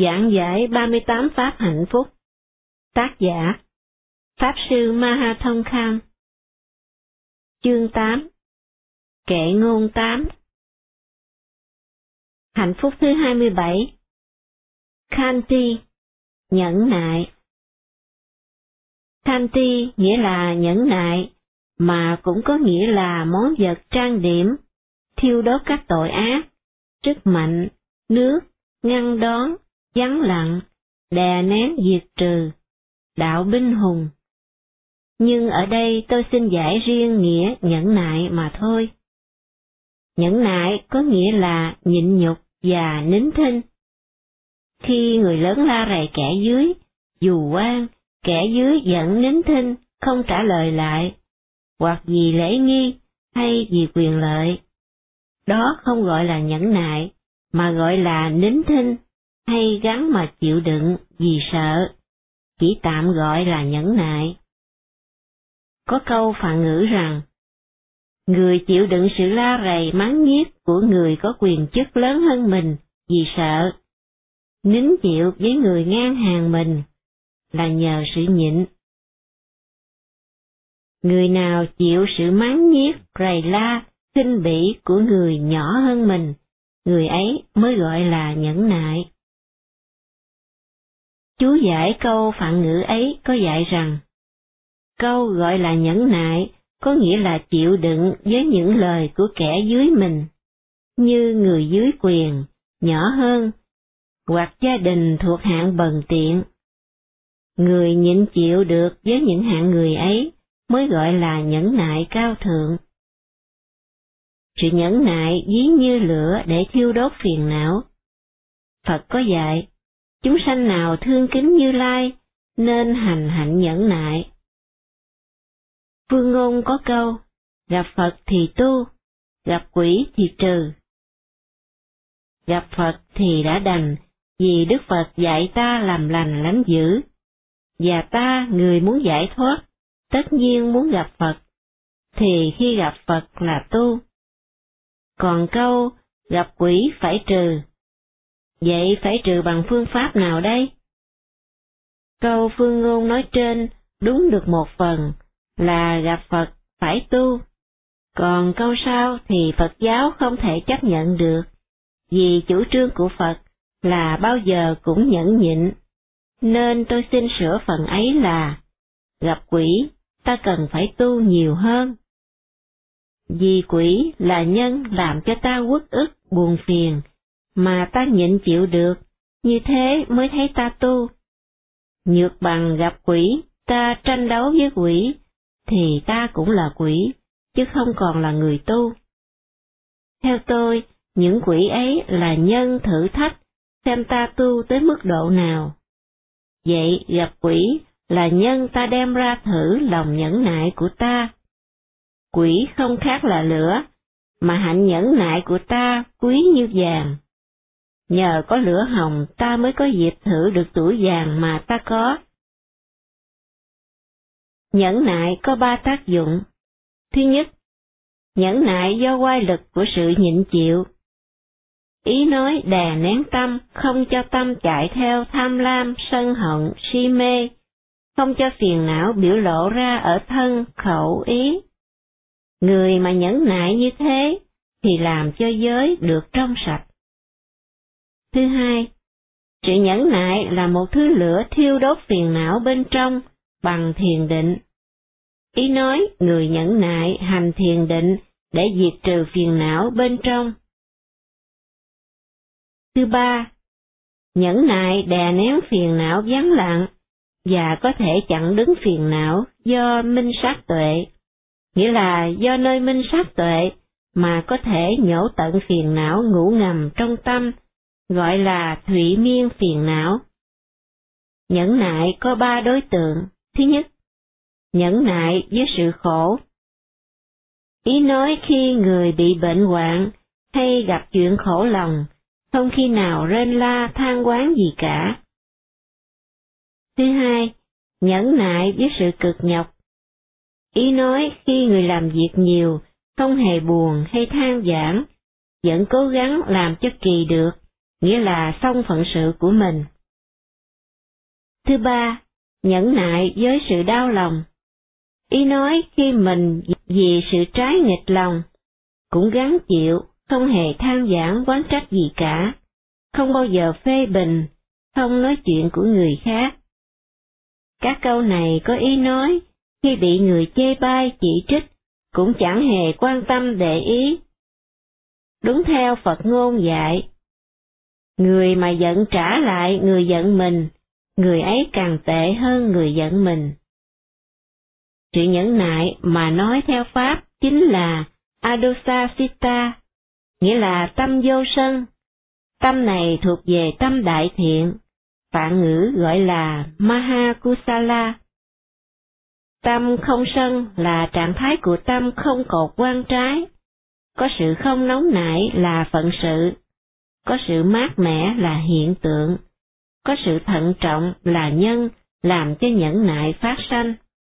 Giảng giải 38 Pháp hạnh phúc. Tác giả Pháp Sư Ma Ha Thông Kham. Chương 8. Kệ ngôn 8. Hạnh phúc thứ 27. Khanti, nhẫn nại. Khanti nghĩa là nhẫn nại, mà cũng có nghĩa là món vật trang điểm, thiêu đốt các tội ác, sức mạnh, nước, ngăn đón, vắng lặng, đè nén diệt trừ, đạo binh hùng. Nhưng ở đây tôi xin giải riêng nghĩa nhẫn nại mà thôi. Nhẫn nại có nghĩa là nhịn nhục và nín thinh. Khi người lớn la rầy kẻ dưới, dù oan, kẻ dưới vẫn nín thinh, không trả lời lại, hoặc vì lễ nghi hay vì quyền lợi. Đó không gọi là nhẫn nại, mà gọi là nín thinh, hay gắng mà chịu đựng vì sợ, chỉ tạm gọi là nhẫn nại. Có câu Phạn ngữ rằng, người chịu đựng sự la rầy mắng nhiếc của người có quyền chức lớn hơn mình vì sợ, nín chịu với người ngang hàng mình là nhờ sự nhịn. Người nào chịu sự mắng nhiếc, rầy la, khinh bỉ của người nhỏ hơn mình, người ấy mới gọi là nhẫn nại. Chú giải câu Phạn ngữ ấy có dạy rằng, câu gọi là nhẫn nại có nghĩa là chịu đựng với những lời của kẻ dưới mình, như người dưới quyền, nhỏ hơn, hoặc gia đình thuộc hạng bần tiện. Người nhịn chịu được với những hạng người ấy mới gọi là nhẫn nại cao thượng. Sự nhẫn nại ví như lửa để thiêu đốt phiền não. Phật có dạy, chúng sanh nào thương kính Như Lai, nên hành hạnh nhẫn nại. Phương Ngôn có câu, gặp Phật thì tu, gặp quỷ thì trừ. Gặp Phật thì đã đành, vì Đức Phật dạy ta làm lành lánh dữ, và ta, người muốn giải thoát, tất nhiên muốn gặp Phật, thì khi gặp Phật là tu. Còn câu, gặp quỷ phải trừ, vậy phải trừ bằng phương pháp nào đây? Câu Phương Ngôn nói trên đúng được một phần, là gặp Phật phải tu. Còn câu sau thì Phật giáo không thể chấp nhận được, vì chủ trương của Phật là bao giờ cũng nhẫn nhịn, nên tôi xin sửa phần ấy là, gặp quỷ, ta cần phải tu nhiều hơn. Vì quỷ là nhân làm cho ta uất ức, buồn phiền, mà ta nhịn chịu được, như thế mới thấy ta tu. Nhược bằng gặp quỷ, ta tranh đấu với quỷ, thì ta cũng là quỷ, chứ không còn là người tu. Theo tôi, những quỷ ấy là nhân thử thách, xem ta tu tới mức độ nào. Vậy gặp quỷ là nhân ta đem ra thử lòng nhẫn nại của ta. Quỷ không khác là lửa, mà hạnh nhẫn nại của ta quý như vàng. Nhờ có lửa hồng ta mới có dịp thử được tuổi vàng mà ta có. Nhẫn nại có 3 tác dụng. Thứ nhất, nhẫn nại do oai lực của sự nhịn chịu. Ý nói đè nén tâm, không cho tâm chạy theo tham lam, sân hận, si mê, không cho phiền não biểu lộ ra ở thân, khẩu, ý. Người mà nhẫn nại như thế, thì làm cho giới được trong sạch. Thứ hai, sự nhẫn nại là một thứ lửa thiêu đốt phiền não bên trong bằng thiền định. Ý nói người nhẫn nại hành thiền định để diệt trừ phiền não bên trong. Thứ ba, nhẫn nại đè nén phiền não vắng lặng, và có thể chặn đứng phiền não do minh sát tuệ, nghĩa là do nơi minh sát tuệ mà có thể nhổ tận phiền não ngủ ngầm trong tâm, gọi là thụy miên phiền não. Nhẫn nại có 3 đối tượng. Thứ nhất, nhẫn nại với sự khổ. Ý nói khi người bị bệnh hoạn hay gặp chuyện khổ lòng, không khi nào rên la than oán gì cả. Thứ hai, nhẫn nại với sự cực nhọc. Ý nói khi người làm việc nhiều, không hề buồn hay than vãn, vẫn cố gắng làm cho kỳ được, nghĩa là xong phận sự của mình. Thứ ba, nhẫn nại với sự đau lòng. Ý nói khi mình vì sự trái nghịch lòng, cũng gắng chịu, không hề than vãn oán trách gì cả, không bao giờ phê bình, không nói chuyện của người khác. Các câu này có ý nói, khi bị người chê bai chỉ trích, cũng chẳng hề quan tâm để ý. Đúng theo Phật ngôn dạy, người mà giận trả lại người giận mình, người ấy càng tệ hơn người giận mình. Sự nhẫn nại mà nói theo Pháp chính là Adosasita, nghĩa là tâm vô sân. Tâm này thuộc về tâm đại thiện, Phạn ngữ gọi là Mahakusala. Tâm không sân là trạng thái của tâm không cột quan trái, có sự không nóng nảy là phận sự, có sự mát mẻ là hiện tượng, có sự thận trọng là nhân làm cho nhẫn nại phát sanh.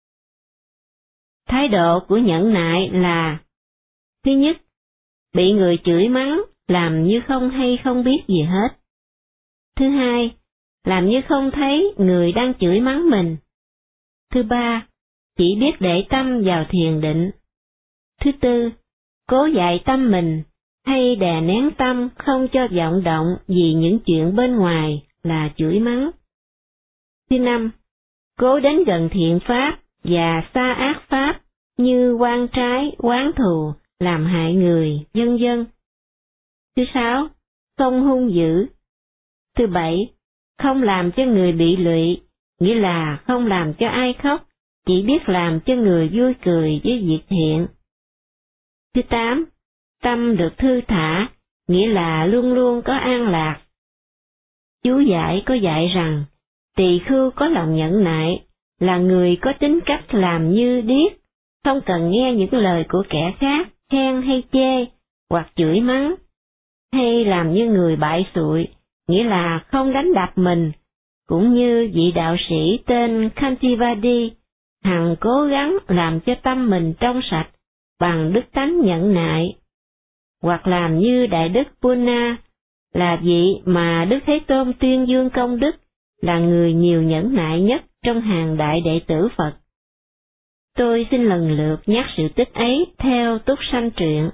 Thái độ của nhẫn nại là: thứ nhất, bị người chửi mắng, làm như không hay không biết gì hết. Thứ hai, làm như không thấy người đang chửi mắng mình. Thứ ba, chỉ biết để tâm vào thiền định. Thứ tư, cố dạy tâm mình, hay đè nén tâm không cho vọng động vì những chuyện bên ngoài là chửi mắng. Thứ năm, cố đến gần thiện pháp và xa ác pháp như oan trái, oán thù, làm hại người, vân vân. Thứ sáu, không hung dữ. Thứ bảy, không làm cho người bị lụy, nghĩa là không làm cho ai khóc, chỉ biết làm cho người vui cười với việc thiện. Thứ tám, tâm được thư thả, nghĩa là luôn luôn có an lạc. Chú giải có dạy rằng, tỳ khưu có lòng nhẫn nại, là người có tính cách làm như điếc, không cần nghe những lời của kẻ khác, khen hay chê, hoặc chửi mắng, hay làm như người bại xụi, nghĩa là không đánh đập mình, cũng như vị đạo sĩ tên Khantivadi, hằng cố gắng làm cho tâm mình trong sạch bằng đức tánh nhẫn nại. Hoặc làm như Đại Đức Puna, là vị mà Đức Thế Tôn tuyên dương công đức, là người nhiều nhẫn nại nhất trong hàng đại đệ tử Phật. Tôi xin lần lượt nhắc sự tích ấy theo Túc Sanh truyện.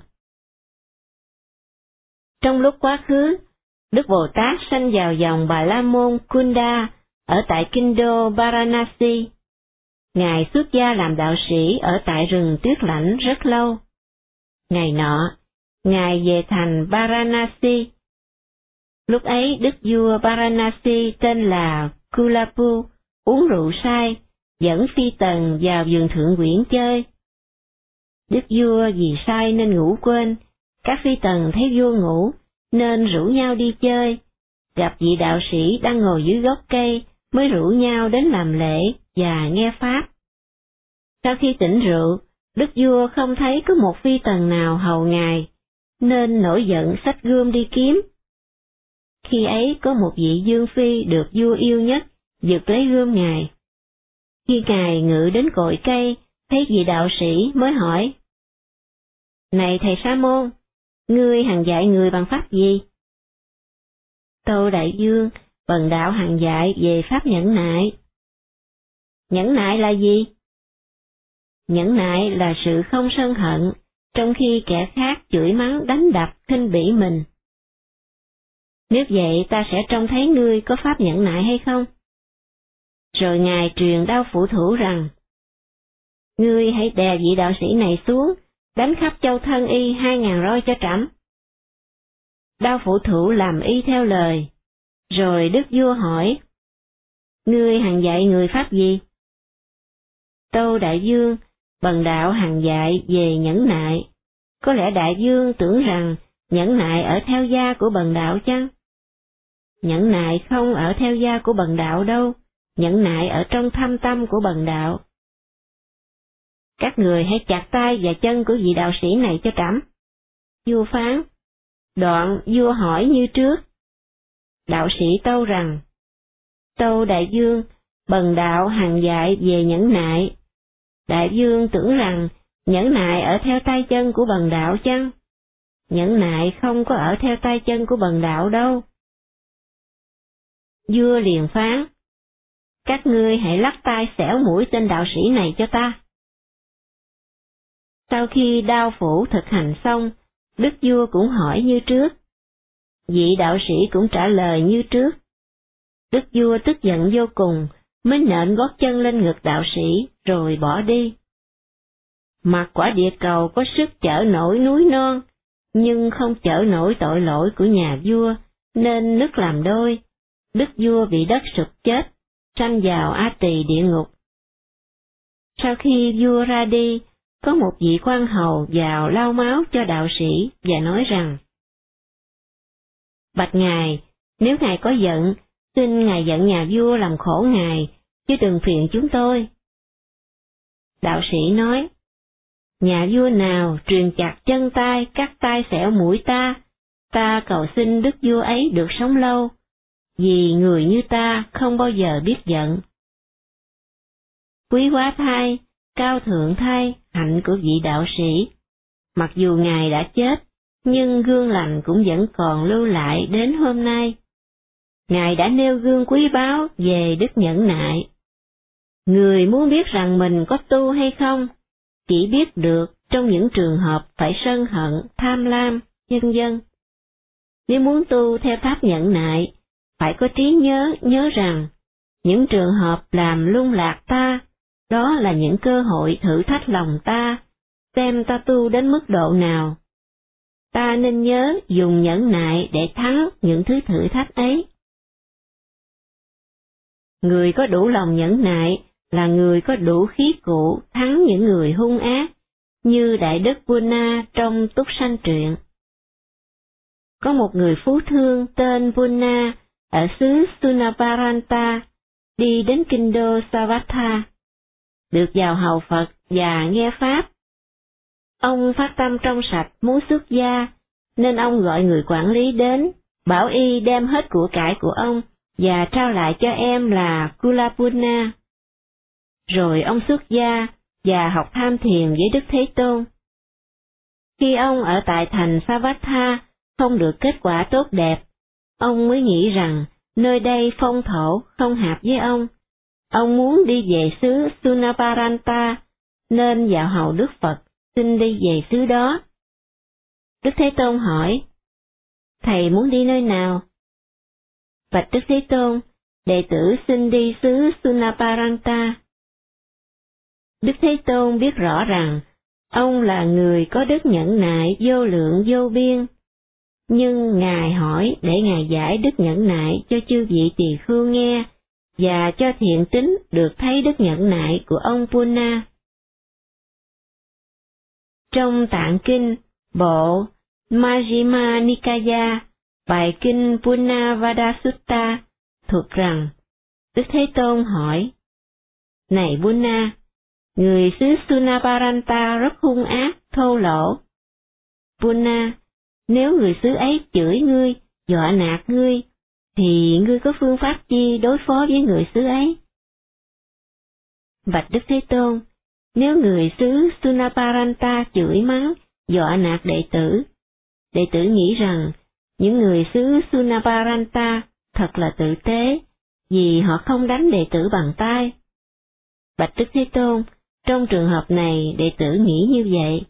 Trong lúc quá khứ, Đức Bồ Tát sanh vào dòng Bà La Môn Kunda ở tại kinh đô Varanasi. Ngài xuất gia làm đạo sĩ ở tại rừng tuyết lạnh rất lâu. Ngày nọ, Ngài về thành Varanasi. Lúc ấy đức vua Varanasi tên là Kulapu uống rượu say, dẫn phi tần vào vườn thượng uyển chơi. Đức vua vì say nên ngủ quên, các phi tần thấy vua ngủ nên rủ nhau đi chơi, gặp vị đạo sĩ đang ngồi dưới gốc cây mới rủ nhau đến làm lễ và nghe pháp. Sau khi tỉnh rượu, đức vua không thấy có một phi tần nào hầu ngài, nên nổi giận xách gươm đi kiếm. Khi ấy có một vị dương phi được vua yêu nhất, giật lấy gươm ngài. Khi ngài ngự đến cội cây, thấy vị đạo sĩ mới hỏi: Này thầy Sa môn, ngươi hằng dạy người bằng pháp gì? Tâu đại vương, bần đạo hằng dạy về pháp nhẫn nại. Nhẫn nại là gì? Nhẫn nại là sự không sân hận, trong khi kẻ khác chửi mắng đánh đập khinh bỉ mình. Nếu vậy ta sẽ trông thấy ngươi có pháp nhẫn nại hay không? Rồi Ngài truyền đao phủ thủ rằng: Ngươi hãy đè vị đạo sĩ này xuống, đánh khắp châu thân y 2.000 roi cho trẫm. Đao phủ thủ làm y theo lời. Rồi đức vua hỏi: Ngươi hằng dạy người pháp gì? Tâu đại vương, bần đạo hằng dạy về nhẫn nại. Có lẽ đại vương tưởng rằng nhẫn nại ở theo gia của bần đạo chăng? Nhẫn nại không ở theo gia của bần đạo đâu, nhẫn nại ở trong thâm tâm của bần đạo. Các người hãy chặt tay và chân của vị đạo sĩ này cho trẫm. Vua phán. Đoạn vua hỏi như trước. Đạo sĩ tâu rằng: Tâu đại vương, bần đạo hằng dạy về nhẫn nại. Đại vương tưởng rằng nhẫn nại ở theo tay chân của bần đạo chăng? Nhẫn nại không có ở theo tay chân của bần đạo đâu, Vua liền phán: các ngươi hãy lắc tai xẻo mũi tên đạo sĩ này cho ta. Sau khi đao phủ thực hành xong, đức vua cũng hỏi như trước. Vị đạo sĩ cũng trả lời như trước. Đức vua tức giận vô cùng, mới nện gót chân lên ngực đạo sĩ, rồi bỏ đi. Mặt quả địa cầu có sức chở nổi núi non, nhưng không chở nổi tội lỗi của nhà vua, nên nứt làm đôi. Đức vua bị đất sụp chết, sanh vào A Tỳ địa ngục. Sau khi vua ra đi, có một vị quan hầu vào lau máu cho đạo sĩ và nói rằng: bạch ngài, nếu ngài có giận, xin ngài giận nhà vua làm khổ ngài, chứ đừng phiền chúng tôi. Đạo sĩ nói: nhà vua nào truyền chặt chân tay, cắt tay xẻo mũi ta cầu xin đức vua ấy được sống lâu, vì người như ta không bao giờ biết giận. Quý quá thay, cao thượng thay, hạnh của vị đạo sĩ. Mặc dù ngài đã chết, nhưng gương lành cũng vẫn còn lưu lại đến hôm nay. Ngài đã nêu gương quý báu về đức nhẫn nại. Người muốn biết rằng mình có tu hay không, chỉ biết được trong những trường hợp phải sân hận, tham lam, vân vân. Nếu muốn tu theo pháp nhẫn nại, phải có trí nhớ rằng, những trường hợp làm lung lạc ta, đó là những cơ hội thử thách lòng ta, xem ta tu đến mức độ nào. Ta nên nhớ dùng nhẫn nại để thắng những thứ thử thách ấy. Người có đủ lòng nhẫn nại là người có đủ khí cụ thắng những người hung ác, như Đại Đức Punna trong Túc Sanh Truyện. Có một người phú thương tên Punna ở xứ Sunaparanta, đi đến kinh đô Savatthi, được vào hầu Phật và nghe Pháp. Ông phát tâm trong sạch muốn xuất gia, nên ông gọi người quản lý đến, bảo y đem hết của cải của ông và trao lại cho em là Kulapunna. Rồi ông xuất gia và học tham thiền với Đức Thế Tôn. Khi ông ở tại thành Savatthi không được kết quả tốt đẹp, ông mới nghĩ rằng nơi đây phong thổ không hợp với ông. Ông muốn đi về xứ Sunaparanta, nên dạo hầu Đức Phật xin đi về xứ đó. Đức Thế Tôn hỏi: thầy muốn đi nơi nào? Bạch Đức Thế Tôn, đệ tử xin đi xứ Sunaparanta. Đức Thế Tôn biết rõ rằng ông là người có đức nhẫn nại vô lượng vô biên, nhưng Ngài hỏi để Ngài giải đức nhẫn nại cho chư vị tỳ khưu nghe, và cho thiện tín được thấy đức nhẫn nại của ông Punna. Trong Tạng Kinh, bộ Majjhima Nikaya, bài kinh Punnavada Sutta, thuật rằng, Đức Thế Tôn hỏi: này Punna, người xứ Sunaparanta rất hung ác, thô lỗ. Punna, nếu người xứ ấy chửi ngươi, dọa nạt ngươi, thì ngươi có phương pháp chi đối phó với người xứ ấy? Bạch Đức Thế Tôn, nếu người xứ Sunaparanta chửi mắng, dọa nạt đệ tử nghĩ rằng những người xứ Sunaparanta thật là tử tế, vì họ không đánh đệ tử bằng tay. Bạch Đức Thế Tôn, trong trường hợp này đệ tử nghĩ như vậy.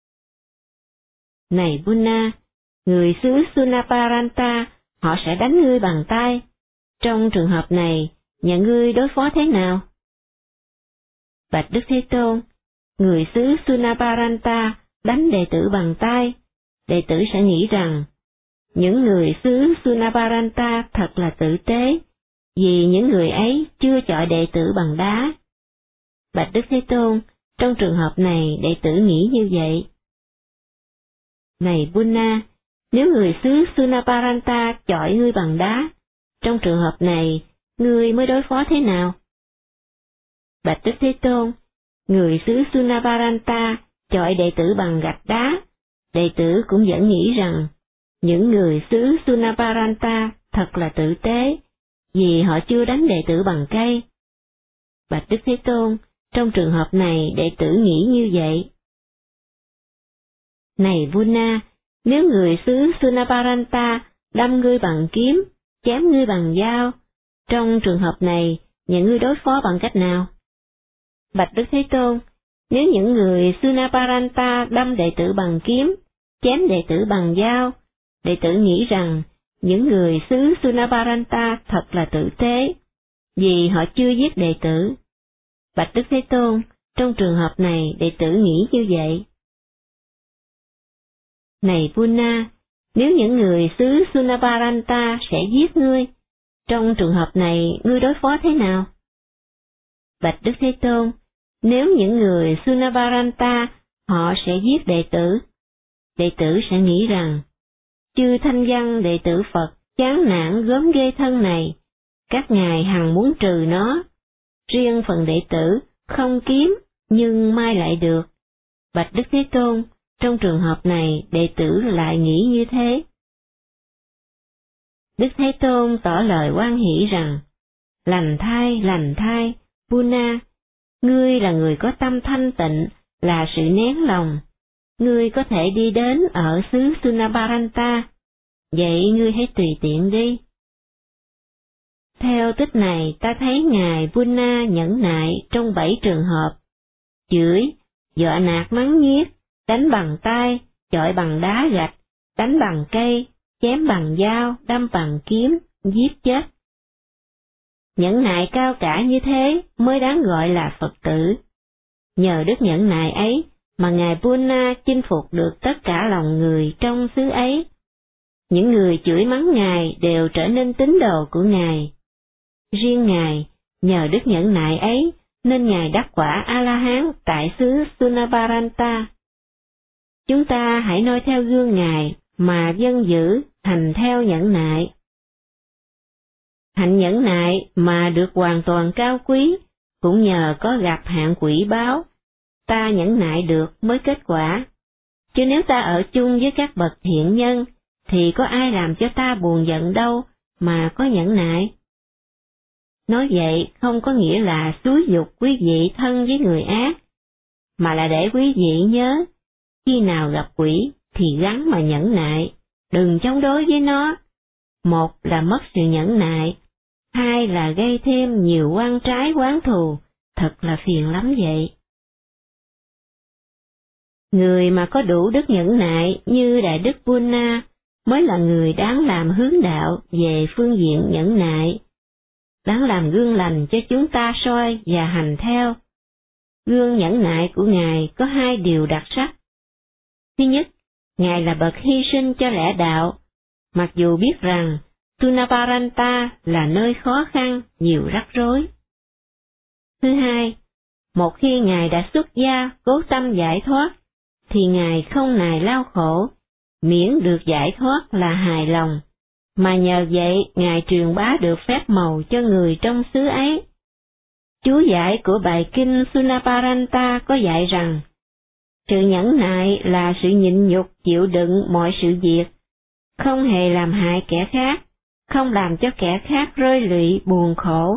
Này Punna, người xứ Sunaparanta họ sẽ đánh ngươi bằng tay. Trong trường hợp này, nhà ngươi đối phó thế nào? Bạch Đức Thế Tôn, người xứ Sunaparanta đánh đệ tử bằng tay, đệ tử sẽ nghĩ rằng những người xứ Sunaparanta thật là tử tế, vì những người ấy chưa chọi đệ tử bằng đá. Bạch Đức Thế Tôn, trong trường hợp này đệ tử nghĩ như vậy. Này Punna, nếu người xứ Sunaparanta chọi ngươi bằng đá, trong trường hợp này, ngươi mới đối phó thế nào? Bạch Đức Thế Tôn, người xứ Sunaparanta chọi đệ tử bằng gạch đá, đệ tử cũng vẫn nghĩ rằng những người xứ Sunaparanta thật là tử tế, vì họ chưa đánh đệ tử bằng cây. Bạch Đức Thế Tôn, trong trường hợp này đệ tử nghĩ như vậy. Này Punna, nếu người xứ Sunaparanta đâm ngươi bằng kiếm, chém ngươi bằng dao, Trong trường hợp này, nhà ngươi đối phó bằng cách nào? Bạch Đức Thế Tôn, nếu những người Sunaparanta đâm đệ tử bằng kiếm, chém đệ tử bằng dao, đệ tử nghĩ rằng những người xứ Sunaparanta thật là tử tế, vì họ chưa giết đệ tử. Bạch Đức Thế Tôn, trong trường hợp này đệ tử nghĩ như vậy. Này Punna, nếu những người xứ Sunaparanta sẽ giết ngươi, trong trường hợp này ngươi đối phó thế nào? Bạch Đức Thế Tôn, nếu những người Sunaparanta họ sẽ giết đệ tử sẽ nghĩ rằng, chư thanh văn đệ tử Phật chán nản gớm ghê thân này, các ngài hằng muốn trừ nó. Riêng phần đệ tử không kiếm nhưng mai lại được. Bạch Đức Thế Tôn, trong trường hợp này đệ tử lại nghĩ như thế. Đức Thế Tôn tỏ lời hoan hỷ rằng, lành thai, Punna, ngươi là người có tâm thanh tịnh, là sự nén lòng. Ngươi có thể đi đến ở xứ Sunaparanta, vậy ngươi hãy tùy tiện đi. Theo tích này ta thấy Ngài Punna nhẫn nại trong 7 trường hợp: chửi, dọa nạt mắng nhiếc, đánh bằng tay, chọi bằng đá gạch, đánh bằng cây, chém bằng dao, đâm bằng kiếm, giết chết. Nhẫn nại cao cả như thế mới đáng gọi là Phật tử. Nhờ đức nhẫn nại ấy mà Ngài Punna chinh phục được tất cả lòng người trong xứ ấy. Những người chửi mắng Ngài đều trở nên tín đồ của Ngài. Riêng Ngài, nhờ đức nhẫn nại ấy, nên Ngài đắc quả A-la-hán tại xứ Sunaparanta. Chúng ta hãy noi theo gương Ngài mà vâng giữ, hành theo nhẫn nại. Hạnh nhẫn nại mà được hoàn toàn cao quý, cũng nhờ có gặp hạn quỷ báo, ta nhẫn nại được mới kết quả. Chứ nếu ta ở chung với các bậc thiện nhân, thì có ai làm cho ta buồn giận đâu mà có nhẫn nại. Nói vậy không có nghĩa là xúi giục quý vị thân với người ác, mà là để quý vị nhớ, khi nào gặp quỷ thì gắng mà nhẫn nại, đừng chống đối với nó. Một là mất sự nhẫn nại, hai là gây thêm nhiều oan trái oán thù, thật là phiền lắm vậy. Người mà có đủ đức nhẫn nại như Đại Đức Punna mới là người đáng làm hướng đạo về phương diện nhẫn nại, đáng làm gương lành cho chúng ta soi và hành theo. Gương nhẫn nại của Ngài có 2 điều đặc sắc. Thứ nhất, Ngài là bậc hy sinh cho lẽ đạo, mặc dù biết rằng Sunaparanta là nơi khó khăn, nhiều rắc rối. Thứ hai, một khi Ngài đã xuất gia cố tâm giải thoát, thì Ngài không nài lao khổ, miễn được giải thoát là hài lòng, mà nhờ vậy Ngài truyền bá được phép màu cho người trong xứ ấy. Chú giải của bài kinh Sunaparanta có dạy rằng, sự nhẫn nại là sự nhịn nhục chịu đựng mọi sự việc, không hề làm hại kẻ khác, không làm cho kẻ khác rơi lụy buồn khổ.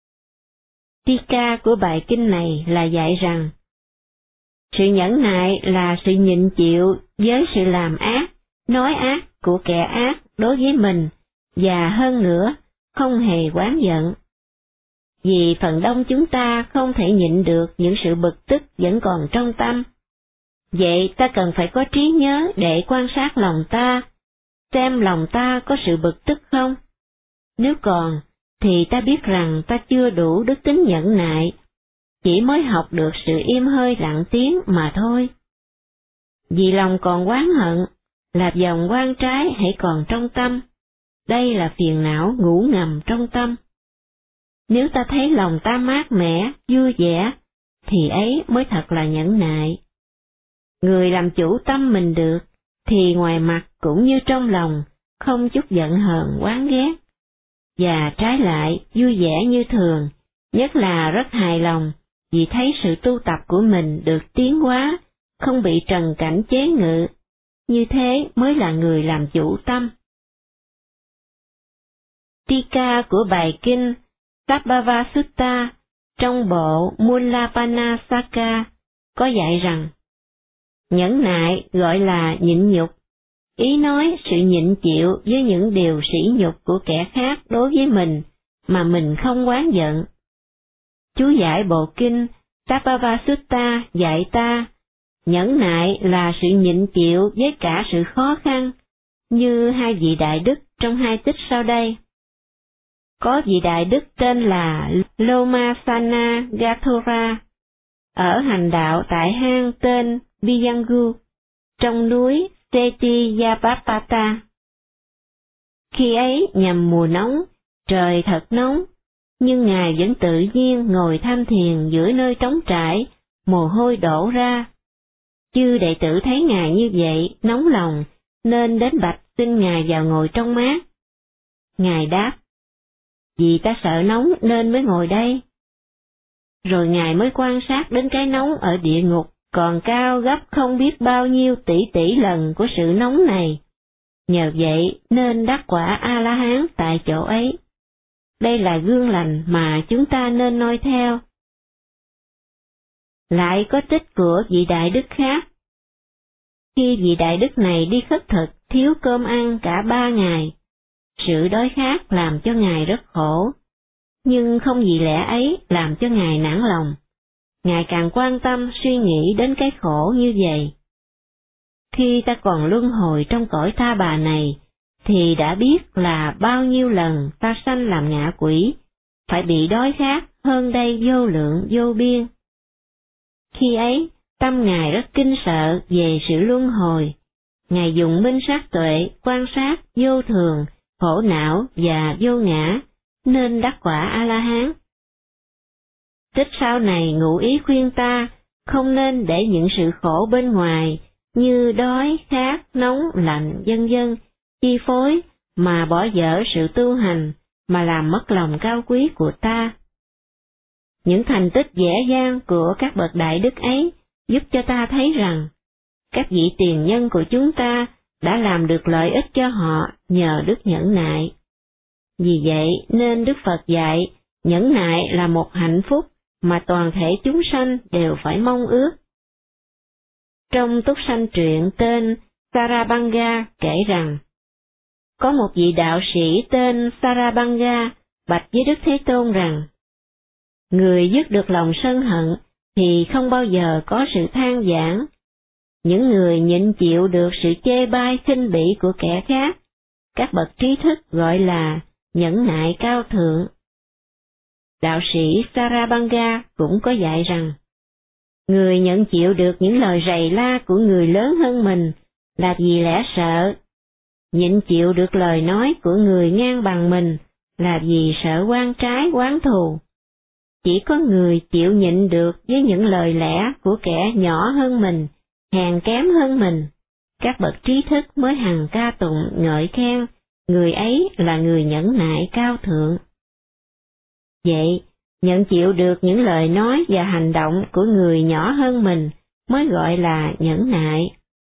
Tika của bài kinh này là dạy rằng, sự nhẫn nại là sự nhịn chịu với sự làm ác, nói ác của kẻ ác đối với mình, và hơn nữa, không hề oán giận. Vì phần đông chúng ta không thể nhịn được những sự bực tức vẫn còn trong tâm. Vậy ta cần phải có trí nhớ để quan sát lòng ta, xem lòng ta có sự bực tức không? Nếu còn, thì ta biết rằng ta chưa đủ đức tính nhẫn nại, chỉ mới học được sự im hơi lặng tiếng mà thôi. Vì lòng còn oán hận, là dòng oan trái hãy còn trong tâm, đây là phiền não ngủ ngầm trong tâm. Nếu ta thấy lòng ta mát mẻ, vui vẻ, thì ấy mới thật là nhẫn nại. Người làm chủ tâm mình được, thì ngoài mặt cũng như trong lòng, không chút giận hờn oán ghét. Và trái lại, vui vẻ như thường, nhất là rất hài lòng, vì thấy sự tu tập của mình được tiến hóa, không bị trần cảnh chế ngự. Như thế mới là người làm chủ tâm. Tika của bài kinh Sabbhava Sutta trong bộ Mullapanasaka có dạy rằng, nhẫn nại gọi là nhịn nhục, ý nói sự nhịn chịu với những điều sỉ nhục của kẻ khác đối với mình mà mình không oán giận. Chú giải bộ kinh Tappavasutta dạy ta, nhẫn nại là sự nhịn chịu với cả sự khó khăn, như hai vị đại đức trong hai tích sau đây. Có vị đại đức tên là Lomasana Gathora, ở hành đạo tại hang tên Biyangu, trong núi Setiyapapata. Khi ấy nhằm mùa nóng, trời thật nóng, nhưng Ngài vẫn tự nhiên ngồi tham thiền giữa nơi trống trải, mồ hôi đổ ra. Chư đệ tử thấy Ngài như vậy, nóng lòng, nên đến bạch xin Ngài vào ngồi trong mát. Ngài đáp, vì ta sợ nóng nên mới ngồi đây. Rồi Ngài mới quan sát đến cái nóng ở địa ngục, còn cao gấp không biết bao nhiêu tỷ lần của sự nóng này. Nhờ vậy nên đắc quả A-la-hán tại chỗ ấy. Đây là gương lành mà chúng ta nên noi theo. Lại có tích của vị đại đức khác. Khi vị đại đức này đi khất thực, thiếu cơm ăn cả 3 ngày. Sự đói khát làm cho Ngài rất khổ, nhưng không vì lẽ ấy làm cho Ngài nản lòng. Ngài càng quan tâm suy nghĩ đến cái khổ như vậy. Khi ta còn luân hồi trong cõi ta bà này, thì đã biết là bao nhiêu lần ta sanh làm ngạ quỷ, phải bị đói khát hơn đây vô lượng vô biên. Khi ấy, tâm Ngài rất kinh sợ về sự luân hồi. Ngài dùng minh sát tuệ quan sát vô thường, khổ não và vô ngã, nên đắc quả A-la-hán. Tích sau này ngụ ý khuyên ta không nên để những sự khổ bên ngoài như đói, khát, nóng, lạnh, vân vân chi phối mà bỏ dở sự tu hành, mà làm mất lòng cao quý của ta. Những thành tích dễ dàng của các bậc đại đức ấy giúp cho ta thấy rằng các vị tiền nhân của chúng ta đã làm được lợi ích cho họ nhờ đức nhẫn nại. Vì vậy nên Đức Phật dạy, nhẫn nại là một hạnh phúc mà toàn thể chúng sanh đều phải mong ước. Trong túc sanh truyện tên Sarabanga kể rằng, có một vị đạo sĩ tên Sarabanga bạch với Đức Thế Tôn rằng, người dứt được lòng sân hận thì không bao giờ có sự than vãn. Những người nhịn chịu được sự chê bai khinh bỉ của kẻ khác, các bậc trí thức gọi là nhẫn nại cao thượng. Đạo sĩ Sarabanga cũng có dạy rằng, người nhận chịu được những lời rầy la của người lớn hơn mình là vì lẽ sợ, nhịn chịu được lời nói của người ngang bằng mình là vì sợ oan trái oán thù. Chỉ có người chịu nhịn được với những lời lẽ của kẻ nhỏ hơn mình, hèn kém hơn mình, các bậc trí thức mới hằng ca tụng ngợi khen, người ấy là người nhẫn nại cao thượng. Vậy, nhận chịu được những lời nói và hành động của người nhỏ hơn mình mới gọi là nhẫn nại.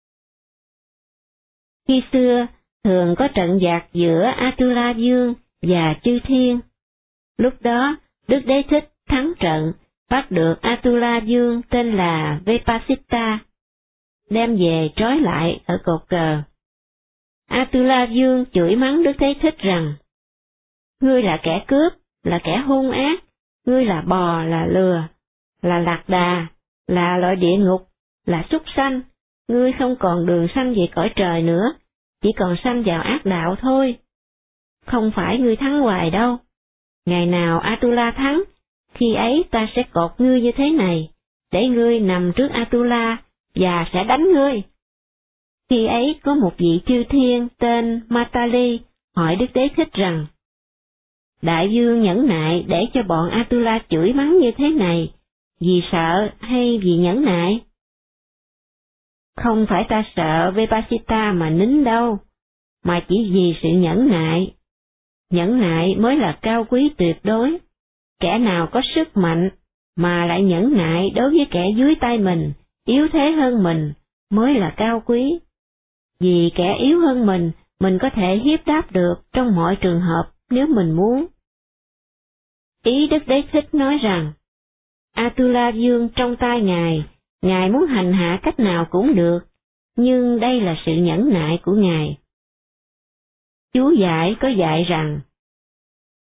Khi xưa, thường có trận giặc giữa Atula Dương và chư thiên. Lúc đó, Đức Đế Thích thắng trận, bắt được Atula Dương tên là Vepasitta, đem về trói lại ở cột cờ. Atula Dương chửi mắng Đức Thế Thích rằng, ngươi là kẻ cướp, là kẻ hung ác, ngươi là bò, là lừa, là lạc đà, là loại địa ngục, là súc sanh, ngươi không còn đường sanh về cõi trời nữa, chỉ còn sanh vào ác đạo thôi. Không phải ngươi thắng hoài đâu. Ngày nào Atula thắng, khi ấy ta sẽ cột ngươi như thế này, để ngươi nằm trước Atula và sẽ đánh ngươi. Khi ấy có một vị chư thiên tên Matali hỏi Đức Đế Thích rằng, Đại vương nhẫn nại để cho bọn Atula chửi mắng như thế này, vì sợ hay vì nhẫn nại? Không phải ta sợ Vepasitta mà nín đâu, mà chỉ vì sự nhẫn nại. Nhẫn nại mới là cao quý tuyệt đối. Kẻ nào có sức mạnh mà lại nhẫn nại đối với kẻ dưới tay mình, yếu thế hơn mình, mới là cao quý. Vì kẻ yếu hơn mình có thể hiếp đáp được trong mọi trường hợp nếu mình muốn. Ý Đức Đế Thích nói rằng, Atula Dương trong tay Ngài muốn hành hạ cách nào cũng được, nhưng đây là sự nhẫn nại của Ngài. Chú giải có dạy rằng,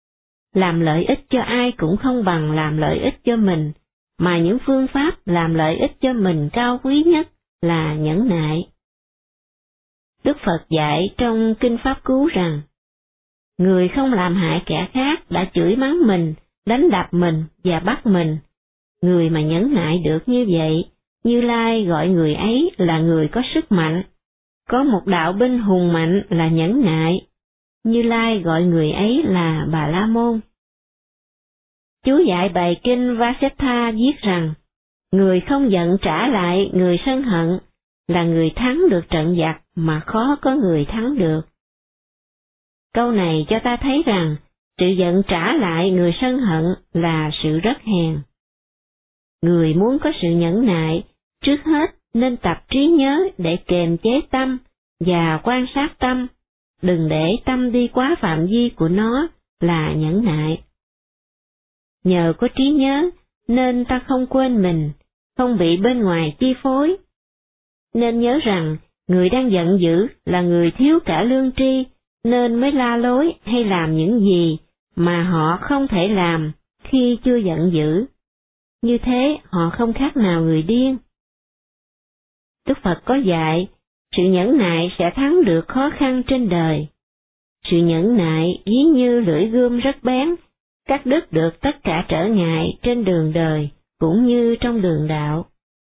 làm lợi ích cho ai cũng không bằng làm lợi ích cho mình, mà những phương pháp làm lợi ích cho mình cao quý nhất là nhẫn nại. Đức Phật dạy trong Kinh Pháp Cú rằng, người không làm hại kẻ khác đã chửi mắng mình, đánh đập mình và bắt mình. Người mà nhẫn nại được như vậy, Như Lai gọi người ấy là người có sức mạnh. Có một đạo binh hùng mạnh là nhẫn nại. Như Lai gọi người ấy là Bà La Môn. Chú dạy bài kinh Vasetha viết rằng, người không giận trả lại người sân hận là người thắng được trận giặc mà khó có người thắng được. Câu này cho ta thấy rằng, sự giận trả lại người sân hận là sự rất hèn. Người muốn có sự nhẫn nại, trước hết nên tập trí nhớ để kiềm chế tâm và quan sát tâm, đừng để tâm đi quá phạm vi của nó là nhẫn nại. Nhờ có trí nhớ nên ta không quên mình, không bị bên ngoài chi phối. Nên nhớ rằng, người đang giận dữ là người thiếu cả lương tri, nên mới la lối hay làm những gì mà họ không thể làm khi chưa giận dữ. Như thế họ không khác nào người điên. Đức Phật có dạy, sự nhẫn nại sẽ thắng được khó khăn trên đời. Sự nhẫn nại ví như lưỡi gươm rất bén, cắt đứt được tất cả trở ngại trên đường đời cũng như trong đường đạo.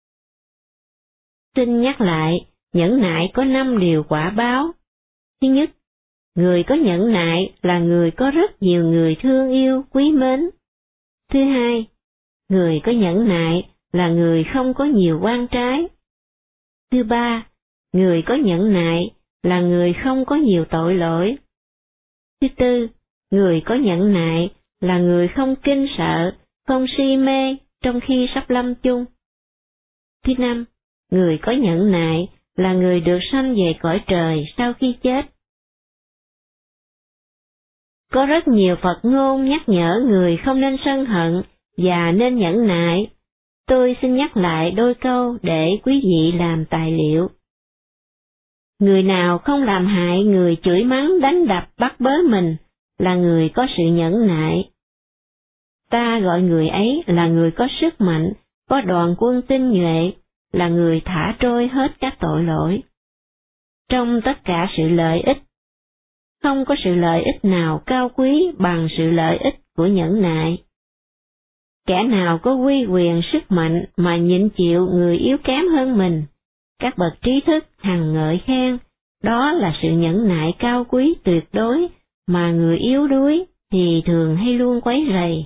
Xin nhắc lại, nhẫn nại có 5 điều quả báo. Thứ nhất, người có nhẫn nại là người có rất nhiều người thương yêu, quý mến. Thứ hai, người có nhẫn nại là người không có nhiều oan trái. Thứ ba, người có nhẫn nại là người không có nhiều tội lỗi. Thứ tư, người có nhẫn nại là người không kinh sợ, không si mê trong khi sắp lâm chung. Thứ năm, người có nhẫn nại là người được sanh về cõi trời sau khi chết. Có rất nhiều Phật ngôn nhắc nhở người không nên sân hận và nên nhẫn nại. Tôi xin nhắc lại đôi câu để quý vị làm tài liệu. Người nào không làm hại người chửi mắng đánh đập bắt bớ mình là người có sự nhẫn nại. Ta gọi người ấy là người có sức mạnh, có đoàn quân tinh nhuệ, là người thả trôi hết các tội lỗi. Trong tất cả sự lợi ích, không có sự lợi ích nào cao quý bằng sự lợi ích của nhẫn nại. Kẻ nào có uy quyền sức mạnh mà nhịn chịu người yếu kém hơn mình, các bậc trí thức hằng ngợi khen, đó là sự nhẫn nại cao quý tuyệt đối mà người yếu đuối thì thường hay luôn quấy rầy.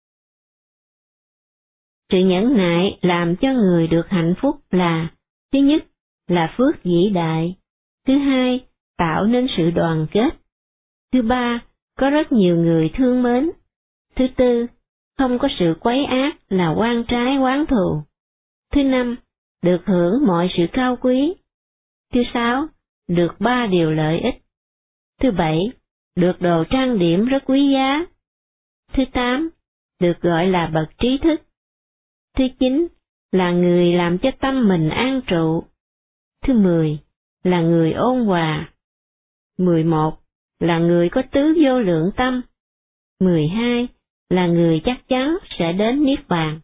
Sự nhẫn nại làm cho người được hạnh phúc là, thứ nhất, là phước vĩ đại, thứ hai, tạo nên sự đoàn kết, thứ ba, có rất nhiều người thương mến, thứ tư, không có sự quấy ác là oan trái oán thù, thứ năm, được hưởng mọi sự cao quý, thứ sáu, được 3 điều lợi ích, thứ bảy, được đồ trang điểm rất quý giá, thứ 8, được gọi là bậc trí thức, thứ 9, là người làm cho tâm mình an trụ, thứ 10, là người ôn hòa, 11, là người có tứ vô lượng tâm, 12, là người chắc chắn sẽ đến Niết Bàn.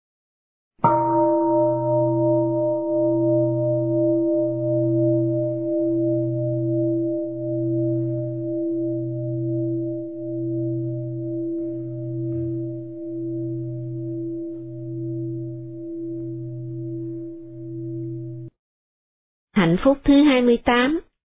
Hạnh phúc thứ 28.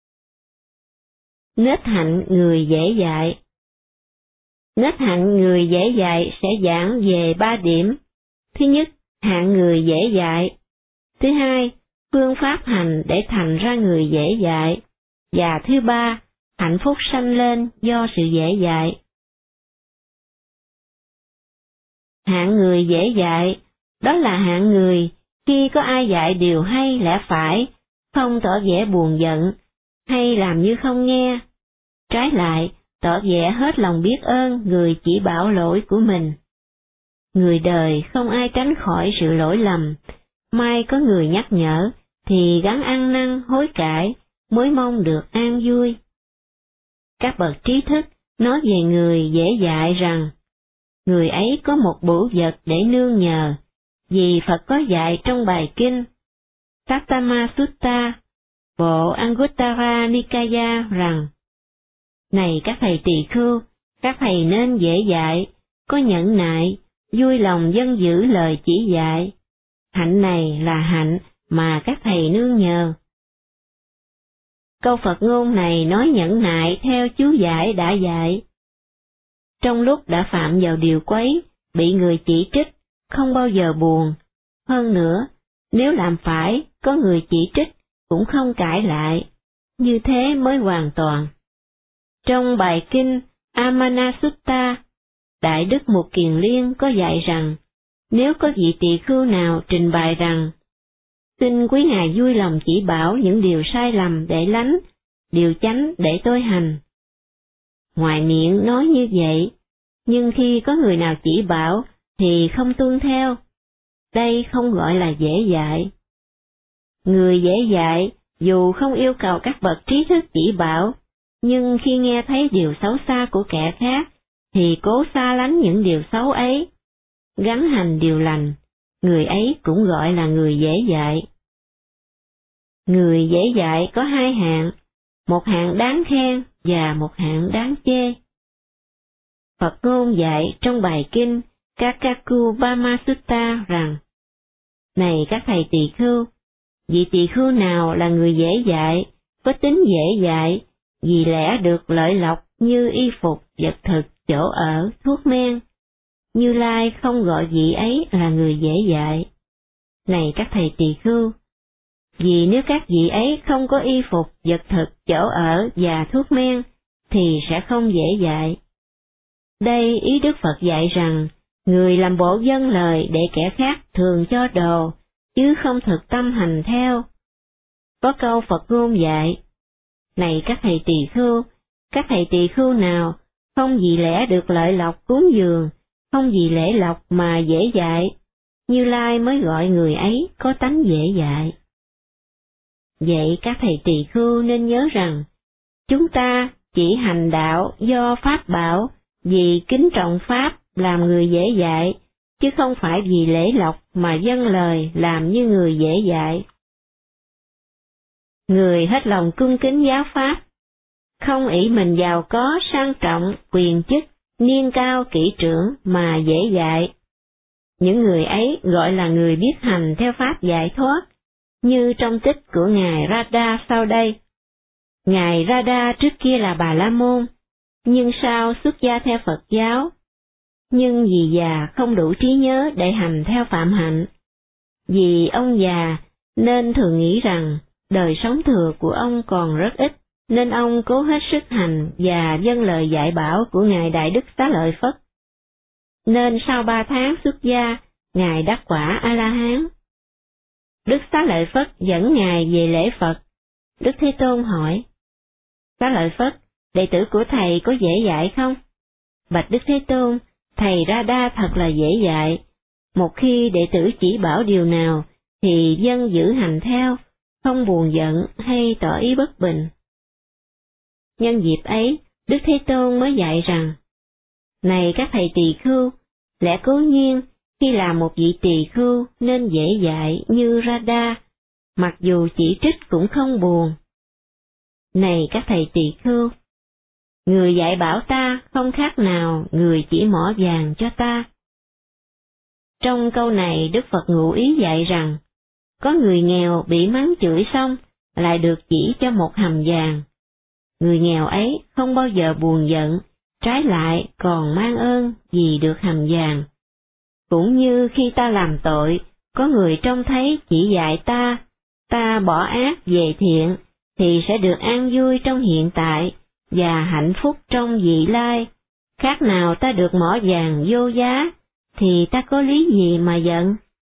Nết hạnh người dễ dạy. Nết hạnh người dễ dạy sẽ giảng về 3 điểm. Thứ nhất, hạng người dễ dạy. Thứ hai, phương pháp hành để thành ra người dễ dạy. Và thứ ba, hạnh phúc sanh lên do sự dễ dạy. Hạng người dễ dạy, đó là hạng người khi có ai dạy điều hay lẽ phải, không tỏ vẻ buồn giận, hay làm như không nghe. Trái lại, tỏ vẻ hết lòng biết ơn người chỉ bảo lỗi của mình. Người đời không ai tránh khỏi sự lỗi lầm, may có người nhắc nhở, thì gắng ăn năn hối cải, mới mong được an vui. Các bậc trí thức nói về người dễ dạy rằng, người ấy có một báu vật để nương nhờ, vì Phật có dạy trong bài kinh Sattama Sutta, bộ Anguttara Nikaya rằng, này các thầy tỳ khưu, các thầy nên dễ dạy, có nhẫn nại, vui lòng vâng giữ lời chỉ dạy. Hạnh này là hạnh mà các thầy nương nhờ. Câu Phật ngôn này nói nhẫn nại theo chú giải đã dạy. Trong lúc đã phạm vào điều quấy, bị người chỉ trích, không bao giờ buồn. Hơn nữa, nếu làm phải, có người chỉ trích, cũng không cãi lại. Như thế mới hoàn toàn. Trong bài kinh Amanasutta, Đại Đức Mục Kiền Liên có dạy rằng, nếu có vị tỳ khưu nào trình bày rằng, xin quý ngài vui lòng chỉ bảo những điều sai lầm để lánh, điều chánh để tôi hành. Ngoài miệng nói như vậy, nhưng khi có người nào chỉ bảo thì không tuân theo. Đây không gọi là dễ dạy. Người dễ dạy, dù không yêu cầu các bậc trí thức chỉ bảo, nhưng khi nghe thấy điều xấu xa của kẻ khác, thì cố xa lánh những điều xấu ấy, gắn hành điều lành, người ấy cũng gọi là người dễ dạy. Người dễ dạy có hai hạng, một hạng đáng khen và một hạng đáng chê. Phật ngôn dạy trong bài kinh Kakakubama Sutta rằng, này các thầy tỳ khưu, vị tỳ khưu nào là người dễ dạy, có tính dễ dạy, vì lẽ được lợi lộc như y phục, vật thực, chỗ ở, thuốc men. Như Lai không gọi vị ấy là người dễ dạy. Này các thầy tỳ khưu, vì nếu các vị ấy không có y phục, vật thực, chỗ ở và thuốc men, thì sẽ không dễ dạy. Đây ý Đức Phật dạy rằng, người làm bộ vâng lời để kẻ khác thường cho đồ, chứ không thực tâm hành theo. Có câu Phật ngôn dạy, này các thầy tỳ khưu nào, không vì lẽ được lợi lộc cúng dường, không vì lễ lộc mà dễ dạy, Như Lai mới gọi người ấy có tánh dễ dạy. Vậy các thầy tỳ khưu nên nhớ rằng, chúng ta chỉ hành đạo do Pháp bảo, vì kính trọng Pháp làm người dễ dạy, chứ không phải vì lễ lộc mà dâng lời làm như người dễ dạy. Người hết lòng cung kính giáo Pháp, không ỷ mình giàu có sang trọng, quyền chức, niên cao kỹ trưởng mà dễ dạy. Những người ấy gọi là người biết hành theo Pháp giải thoát, như trong tích của Ngài Radha sau đây. Ngài Radha trước kia là Bà La Môn, nhưng sau xuất gia theo Phật giáo. Nhưng vì già không đủ trí nhớ để hành theo phạm hạnh. Vì ông già nên thường nghĩ rằng đời sống thừa của ông còn rất ít, nên ông cố hết sức hành và vâng lời dạy bảo của Ngài Đại Đức Xá Lợi Phất. Nên sau 3 tháng xuất gia, Ngài đắc quả A-la-hán. Đức Xá Lợi Phất dẫn Ngài về lễ Phật. Đức Thế Tôn hỏi, Xá Lợi Phất, đệ tử của thầy có dễ dạy không? Bạch Đức Thế Tôn, thầy Radha thật là dễ dạy. Một khi đệ tử chỉ bảo điều nào, thì vâng giữ hành theo, không buồn giận hay tỏ ý bất bình. Nhân dịp ấy, Đức Thế Tôn mới dạy rằng, này các thầy tỳ khưu, lẽ cố nhiên, khi là một vị tỳ khưu nên dễ dạy như Radha, mặc dù chỉ trích cũng không buồn. Này các thầy tỳ khưu, người dạy bảo ta không khác nào người chỉ mỏ vàng cho ta. Trong câu này Đức Phật ngụ ý dạy rằng, có người nghèo bị mắng chửi xong, lại được chỉ cho một hàm vàng. Người nghèo ấy không bao giờ buồn giận, trái lại còn mang ơn vì được hàm vàng. Cũng như khi ta làm tội, có người trông thấy chỉ dạy ta bỏ ác về thiện, thì sẽ được an vui trong hiện tại, và hạnh phúc trong vị lai. Khác nào ta được mỏ vàng vô giá, thì ta có lý gì mà giận?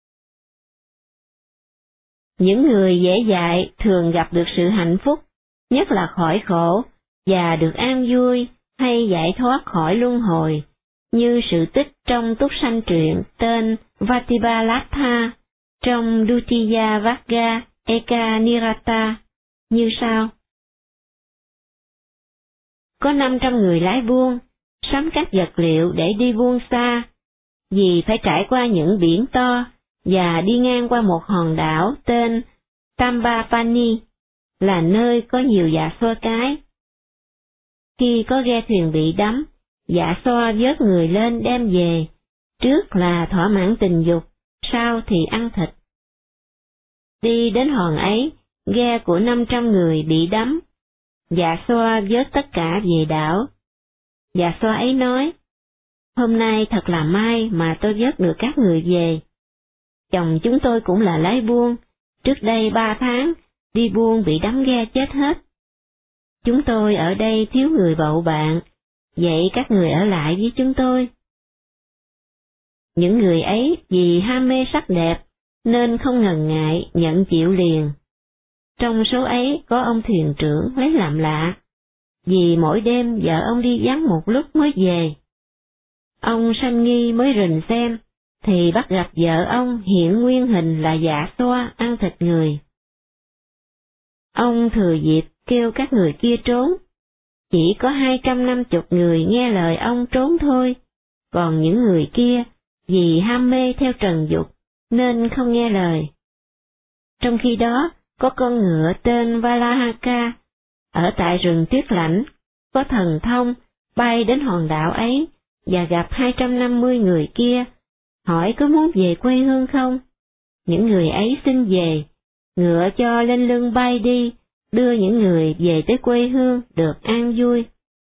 Những người dễ dạy thường gặp được sự hạnh phúc, nhất là khỏi khổ, và được an vui hay giải thoát khỏi luân hồi, như sự tích trong túc sanh truyện tên Vatibalatha trong Dutiya Vagga Eka Nirata như sau. có 500 người lái buôn, sắm các vật liệu để đi buôn xa, vì phải trải qua những biển to và đi ngang qua một hòn đảo tên Tambapani, là nơi có nhiều dạ xoa cái. Khi có ghe thuyền bị đắm, dạ xoa vớt người lên đem về, trước là thỏa mãn tình dục, sau thì ăn thịt. Đi đến hòn ấy, ghe của 500 người bị đắm, dạ xoa vớt tất cả về đảo. Dạ xoa ấy nói, hôm nay thật là may mà tôi vớt được các người về. Chồng chúng tôi cũng là lái buôn, trước đây 3 tháng, đi buôn bị đắm ghe chết hết. Chúng tôi ở đây thiếu người bậu bạn, vậy các người ở lại với chúng tôi. Những người ấy vì ham mê sắc đẹp, nên không ngần ngại nhận chịu liền. Trong số ấy có ông thuyền trưởng lấy làm lạ, vì mỗi đêm vợ ông đi vắng một lúc mới về. Ông sanh nghi mới rình xem, thì bắt gặp vợ ông hiện nguyên hình là dạ xoa ăn thịt người. Ông thừa dịp kêu các người kia trốn. Chỉ có 250 người nghe lời ông trốn thôi, còn những người kia vì ham mê theo trần dục nên không nghe lời. Trong khi đó, có con ngựa tên Valahaka, ở tại rừng tuyết lãnh, có thần thông, bay đến hòn đảo ấy, và gặp 250 người kia, hỏi có muốn về quê hương không? Những người ấy xin về, ngựa cho lên lưng bay đi, đưa những người về tới quê hương được an vui.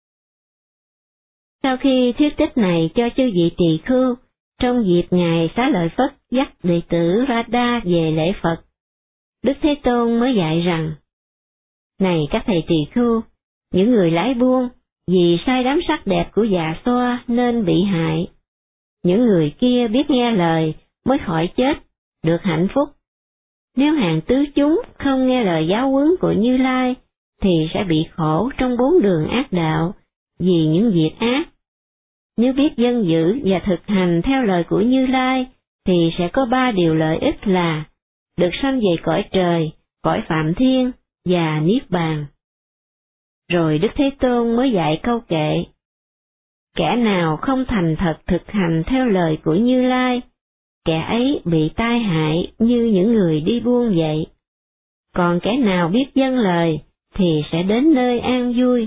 Sau khi thuyết tích này cho chư vị tỳ khưu, trong dịp Ngài Xá Lợi Phất dắt đệ tử Radha về lễ Phật, Đức Thế Tôn mới dạy rằng, này các thầy tỳ khưu, những người lái buôn, vì sai đắm sắc đẹp của dạ xoa nên bị hại. Những người kia biết nghe lời mới khỏi chết, được hạnh phúc. Nếu hàng tứ chúng không nghe lời giáo huấn của Như Lai, thì sẽ bị khổ trong 4 đường ác đạo, vì những việc ác. Nếu biết dân giữ và thực hành theo lời của Như Lai, thì sẽ có 3 điều lợi ích là được sanh về cõi trời, cõi Phạm Thiên và Niết Bàn. Rồi Đức Thế Tôn mới dạy câu kệ, kẻ nào không thành thật thực hành theo lời của Như Lai, kẻ ấy bị tai hại như những người đi buôn vậy. Còn kẻ nào biết vâng lời, thì sẽ đến nơi an vui.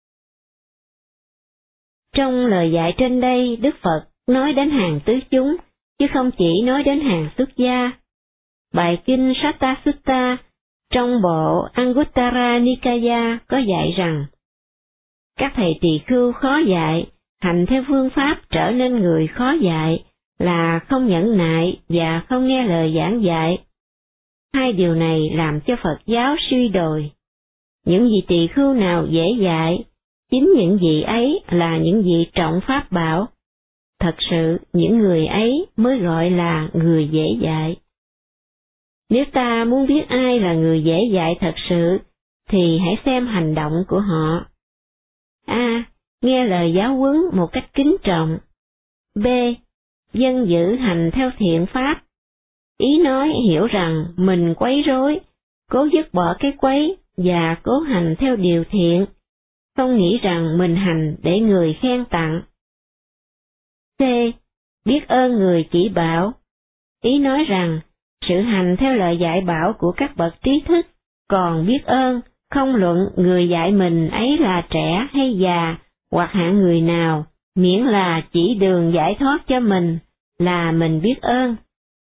Trong lời dạy trên đây, Đức Phật nói đến hàng tứ chúng, chứ không chỉ nói đến hàng xuất gia. Bài kinh Satta Sutta trong bộ Anguttara Nikaya có dạy rằng, các thầy tỳ khưu khó dạy, hành theo phương pháp trở nên người khó dạy, là không nhẫn nại và không nghe lời giảng dạy. 2 điều này làm cho Phật giáo suy đồi. Những vị tỳ khưu nào dễ dạy, chính những vị ấy là những vị trọng pháp bảo. Thật sự, những người ấy mới gọi là người dễ dạy. Nếu ta muốn biết ai là người dễ dạy thật sự, thì hãy xem hành động của họ. A. Nghe lời giáo huấn một cách kính trọng. B. Dân giữ hành theo thiện pháp. Ý nói hiểu rằng mình quấy rối, cố dứt bỏ cái quấy và cố hành theo điều thiện, không nghĩ rằng mình hành để người khen tặng. C. Biết ơn người chỉ bảo. Ý nói rằng sự hành theo lời dạy bảo của các bậc trí thức, còn biết ơn, không luận người dạy mình ấy là trẻ hay già, hoặc hạng người nào, miễn là chỉ đường giải thoát cho mình, là mình biết ơn.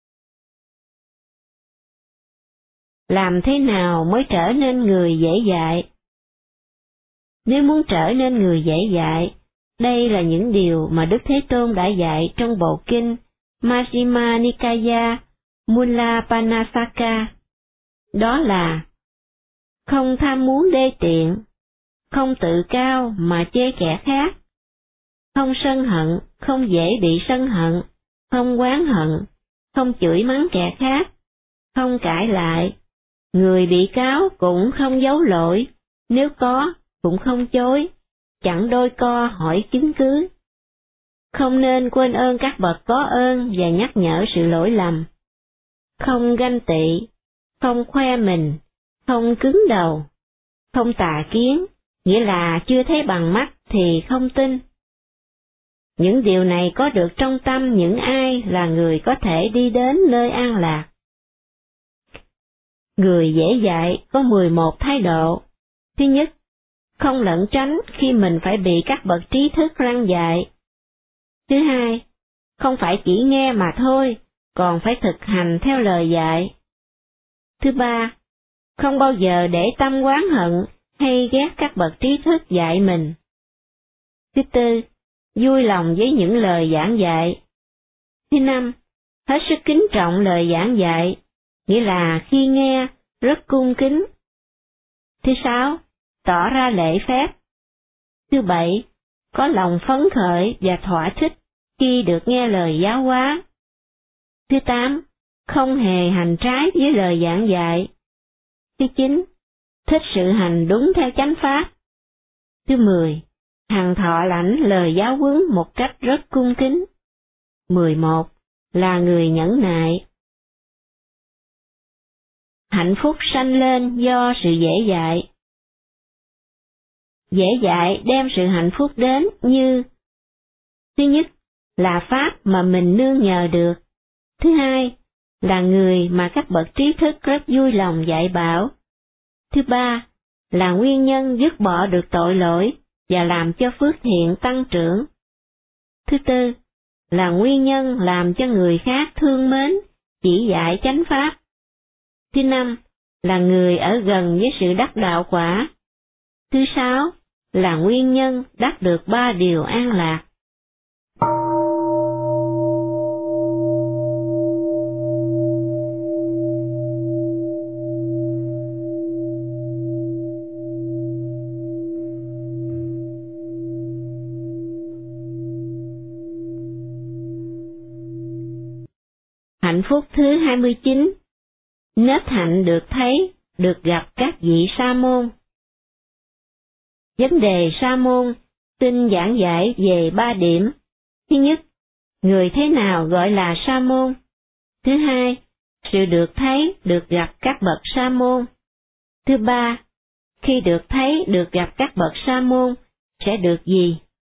Làm thế nào mới trở nên người dễ dạy? Nếu muốn trở nên người dễ dạy, đây là những điều mà Đức Thế Tôn đã dạy trong bộ kinh Majjhima Nikaya Mula Panasaka. Đó là không tham muốn đê tiện, không tự cao mà chê kẻ khác, không sân hận, không dễ bị sân hận, không oán hận, không chửi mắng kẻ khác, không cãi lại. Người bị cáo cũng không giấu lỗi, nếu có, cũng không chối, chẳng đôi co hỏi chứng cứ. Không nên quên ơn các bậc có ơn và nhắc nhở sự lỗi lầm. Không ganh tị, không khoe mình, không cứng đầu, không tà kiến, nghĩa là chưa thấy bằng mắt thì không tin. Những điều này có được trong tâm những ai là người có thể đi đến nơi an lạc. Người dễ dạy có 11 thái độ. Thứ nhất, không lẩn tránh khi mình phải bị các bậc trí thức răn dạy. Thứ hai, không phải chỉ nghe mà thôi, còn phải thực hành theo lời dạy. Thứ ba, không bao giờ để tâm oán hận hay ghét các bậc trí thức dạy mình. Thứ tư, vui lòng với những lời giảng dạy. Thứ năm, hết sức kính trọng lời giảng dạy, nghĩa là khi nghe, rất cung kính. Thứ sáu, tỏ ra lễ phép. Thứ bảy, có lòng phấn khởi và thỏa thích khi được nghe lời giáo hóa. Thứ tám, không hề hành trái với lời giảng dạy. Thứ chín, thích sự hành đúng theo chánh pháp. Thứ 10, hằng thọ lãnh lời giáo huấn một cách rất cung kính. 11, là người nhẫn nại. Hạnh phúc sanh lên do sự dễ dạy. Dễ dạy đem sự hạnh phúc đến như: thứ nhất, là pháp mà mình nương nhờ được. Thứ hai, là người mà các bậc trí thức rất vui lòng dạy bảo. Thứ ba, là nguyên nhân dứt bỏ được tội lỗi và làm cho phước thiện tăng trưởng. Thứ tư, là nguyên nhân làm cho người khác thương mến, chỉ dạy chánh pháp. Thứ năm, là người ở gần với sự đắc đạo quả. Thứ sáu, là nguyên nhân đắc được 3 điều an lạc. Hạnh phúc thứ 29. Nết hạnh được thấy, được gặp các vị sa môn. Vấn đề sa môn xin giảng giải về 3 điểm. Thứ nhất, người thế nào gọi là sa môn? Thứ hai, sự được thấy, được gặp các bậc sa môn. Thứ ba, khi được thấy, được gặp các bậc sa môn, sẽ được gì?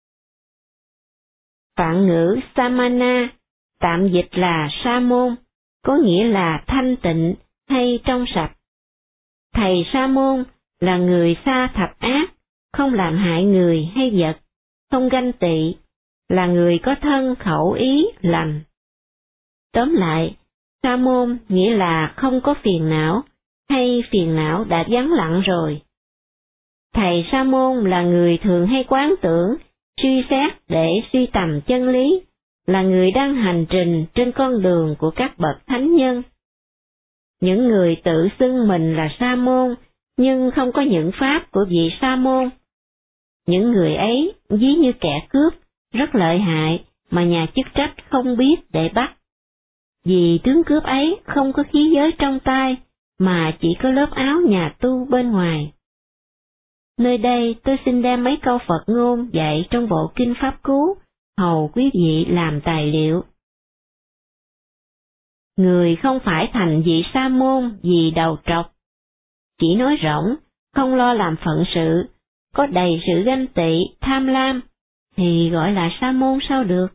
Phạn ngữ Samana, tạm dịch là sa môn, có nghĩa là thanh tịnh hay trong sạch. Thầy sa môn là người xa thập ác, không làm hại người hay vật, không ganh tị, là người có thân khẩu ý lành. Tóm lại, sa môn nghĩa là không có phiền não, hay phiền não đã vắng lặng rồi. Thầy sa môn là người thường hay quán tưởng, suy xét để suy tầm chân lý, là người đang hành trình trên con đường của các bậc thánh nhân. Những người tự xưng mình là sa môn, nhưng không có những pháp của vị sa môn. Những người ấy ví như kẻ cướp, rất lợi hại mà nhà chức trách không biết để bắt. Vì tướng cướp ấy không có khí giới trong tay, mà chỉ có lớp áo nhà tu bên ngoài. Nơi đây tôi xin đem mấy câu Phật ngôn dạy trong bộ Kinh Pháp Cú, hầu quý vị làm tài liệu. Người không phải thành vị sa môn vì đầu trọc, chỉ nói rỗng, không lo làm phận sự, có đầy sự ganh tị, tham lam, thì gọi là sa môn sao được?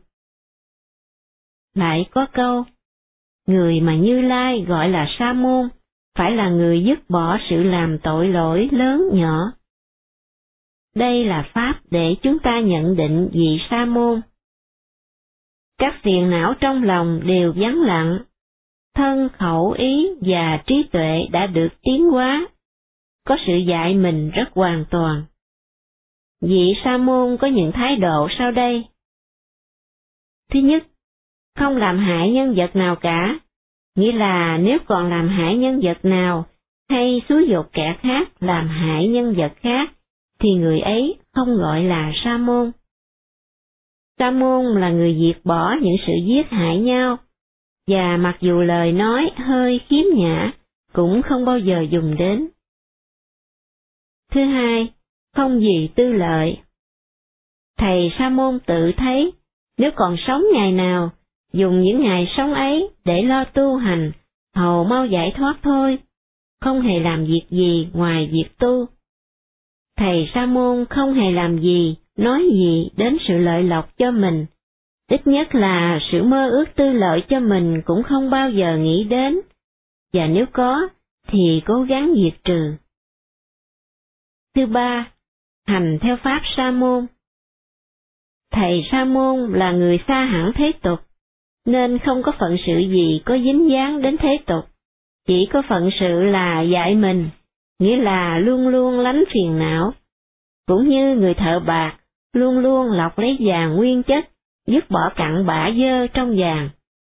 Lại có câu, người mà Như Lai gọi là sa môn, phải là người dứt bỏ sự làm tội lỗi lớn nhỏ. Đây là pháp để chúng ta nhận định vị sa môn. Các phiền não trong lòng đều vắng lặng, thân khẩu ý và trí tuệ đã được tiến hóa, có sự dạy mình rất hoàn toàn. Vị sa môn có những thái độ sau đây. Thứ nhất, không làm hại nhân vật nào cả, nghĩa là nếu còn làm hại nhân vật nào, hay xúi giục kẻ khác làm hại nhân vật khác, thì người ấy không gọi là sa môn. Sa môn là người diệt bỏ những sự giết hại nhau, và mặc dù lời nói hơi khiếm nhã, cũng không bao giờ dùng đến. Thứ hai, không vì tư lợi. Thầy sa môn tự thấy, nếu còn sống ngày nào, dùng những ngày sống ấy để lo tu hành, hầu mau giải thoát thôi, không hề làm việc gì ngoài việc tu. Thầy Sa môn không hề làm gì, nói gì đến sự lợi lộc cho mình, ít nhất là sự mơ ước tư lợi cho mình cũng không bao giờ nghĩ đến, và nếu có, thì cố gắng diệt trừ. Thứ ba, hành theo pháp Sa môn. Thầy Sa môn là người xa hẳn thế tục, nên không có phận sự gì có dính dáng đến thế tục, chỉ có phận sự là dạy mình, nghĩa là luôn luôn lánh phiền não, cũng như người thợ bạc luôn luôn lọc lấy vàng nguyên chất, dứt bỏ cặn bã dơ trong vàng.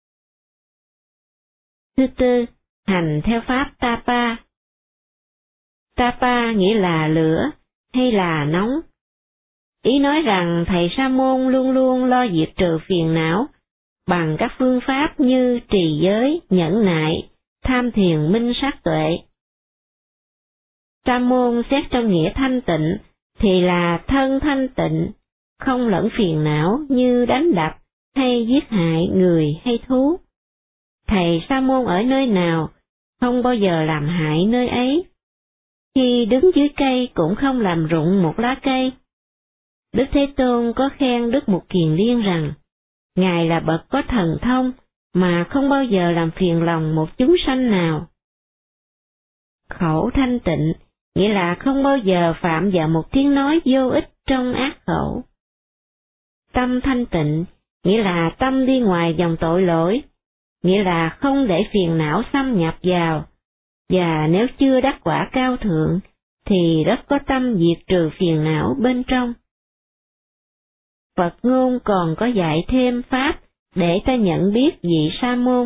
Thứ tư, hành theo pháp Tapa. Tapa nghĩa là lửa, hay là nóng. Ý nói rằng thầy Sa môn luôn luôn lo diệt trừ phiền não, bằng các phương pháp như trì giới, nhẫn nại, tham thiền minh sát tuệ. Sa môn xét trong nghĩa thanh tịnh, thì là thân thanh tịnh, không lẫn phiền não như đánh đập, hay giết hại người hay thú. Thầy Sa môn ở nơi nào, không bao giờ làm hại nơi ấy. Khi đứng dưới cây cũng không làm rụng một lá cây. Đức Thế Tôn có khen Đức Mục Kiền Liên rằng, Ngài là bậc có thần thông, mà không bao giờ làm phiền lòng một chúng sanh nào. Khẩu thanh tịnh, nghĩa là không bao giờ phạm vào một tiếng nói vô ích trong ác khẩu. Tâm thanh tịnh, nghĩa là tâm đi ngoài dòng tội lỗi, nghĩa là không để phiền não xâm nhập vào, và nếu chưa đắc quả cao thượng, thì rất có tâm diệt trừ phiền não bên trong. Phật ngôn còn có dạy thêm pháp để ta nhận biết vị Sa môn.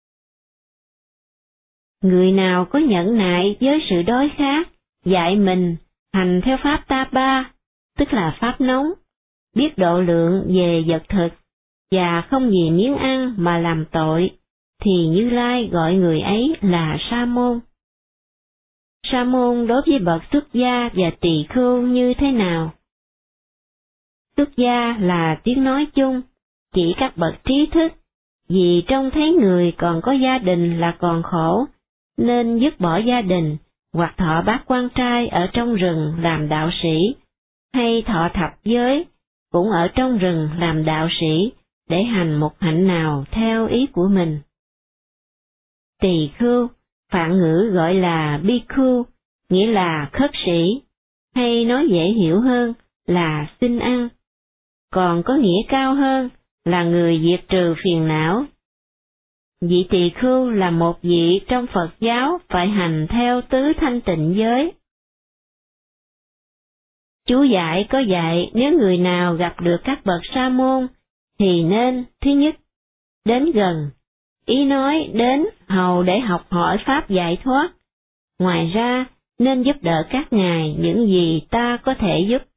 Người nào có nhẫn nại với sự đói khát, dạy mình hành theo pháp Tapa, tức là pháp nóng, biết độ lượng về vật thực, và không vì miếng ăn mà làm tội, thì Như Lai gọi người ấy là Sa môn. Sa môn đối với bậc xuất gia và tỳ khưu như thế nào? Xuất gia là tiếng nói chung, chỉ các bậc trí thức, vì trông thấy người còn có gia đình là còn khổ, nên dứt bỏ gia đình, hoặc thọ bát quan trai ở trong rừng làm đạo sĩ, hay thọ thập giới, cũng ở trong rừng làm đạo sĩ, để hành một hạnh nào theo ý của mình. Tỳ khưu, Phạn ngữ gọi là bhikkhu, nghĩa là khất sĩ, hay nói dễ hiểu hơn là xin ăn. Còn có nghĩa cao hơn là người diệt trừ phiền não. Vị tỳ khưu là một vị trong Phật giáo phải hành theo tứ thanh tịnh giới. Chú giải có dạy nếu người nào gặp được các bậc sa môn, thì nên, thứ nhất, đến gần, ý nói đến hầu để học hỏi pháp giải thoát. Ngoài ra, nên giúp đỡ các ngài những gì ta có thể giúp.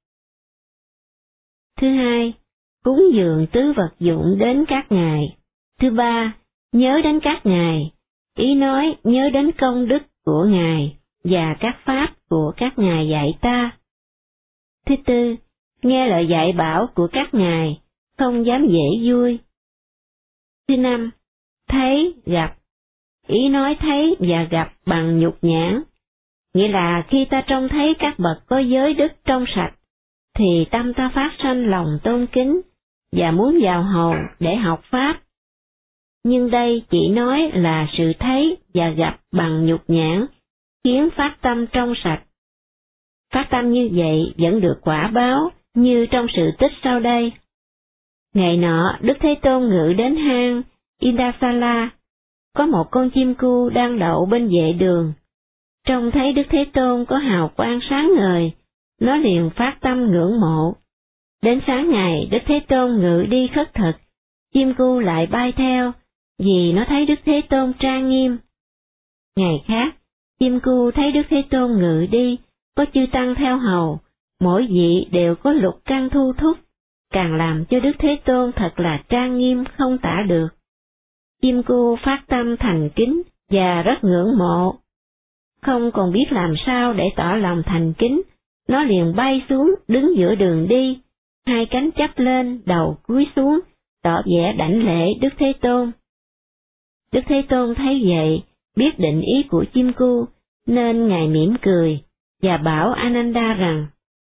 Thứ hai, cúng dường tứ vật dụng đến các ngài. Thứ ba, nhớ đến các ngài, ý nói nhớ đến công đức của ngài và các pháp của các ngài dạy ta. Thứ tư, nghe lời dạy bảo của các ngài, không dám dễ vui. Thứ năm, thấy, gặp, ý nói thấy và gặp bằng nhục nhãn, nghĩa là khi ta trông thấy các bậc có giới đức trong sạch, thì tâm ta phát sanh lòng tôn kính, và muốn vào hầu để học pháp. Nhưng đây chỉ nói là sự thấy và gặp bằng nhục nhãn, khiến phát tâm trong sạch. Phát tâm như vậy vẫn được quả báo, như trong sự tích sau đây. Ngày nọ, Đức Thế Tôn ngự đến hang Indasala, có một con chim cu đang đậu bên vệ đường. Trông thấy Đức Thế Tôn có hào quang sáng ngời, nó liền phát tâm ngưỡng mộ. Đến sáng ngày Đức Thế Tôn ngự đi khất thực, chim cu lại bay theo, vì nó thấy Đức Thế Tôn trang nghiêm. Ngày khác, chim cu thấy Đức Thế Tôn ngự đi, có chư tăng theo hầu, mỗi vị đều có lục căn thu thúc, càng làm cho Đức Thế Tôn thật là trang nghiêm không tả được. Chim cu phát tâm thành kính và rất ngưỡng mộ. Không còn biết làm sao để tỏ lòng thành kính, nó liền bay xuống đứng giữa đường đi, hai cánh chắp lên, đầu cúi xuống, tỏ vẻ đảnh lễ Đức Thế Tôn. Đức Thế Tôn thấy vậy, biết định ý của chim cu, nên Ngài mỉm cười, và bảo Ananda rằng,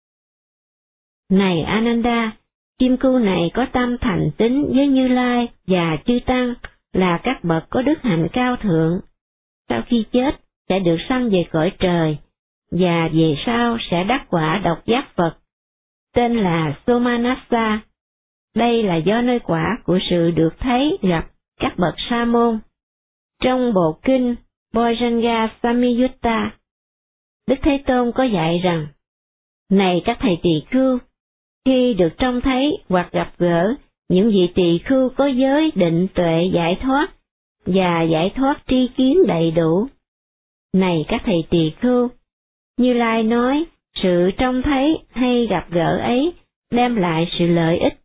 Này Ananda, chim cưu này có tâm thành tín với Như Lai và chư Tăng là các bậc có đức hạnh cao thượng. Sau khi chết, sẽ được sanh về cõi trời, và về sau sẽ đắc quả độc giác Phật, tên là Somanassa. Đây là do nơi quả của sự được thấy gặp các bậc sa môn. Trong bộ kinh Bojjhanga Samyutta, Đức Thế Tôn có dạy rằng, này các thầy tỳ khưu, khi được trông thấy hoặc gặp gỡ những vị tỳ khưu có giới định tuệ giải thoát và giải thoát tri kiến đầy đủ. Này các thầy tỳ khưu, Như Lai nói, sự trông thấy hay gặp gỡ ấy đem lại sự lợi ích.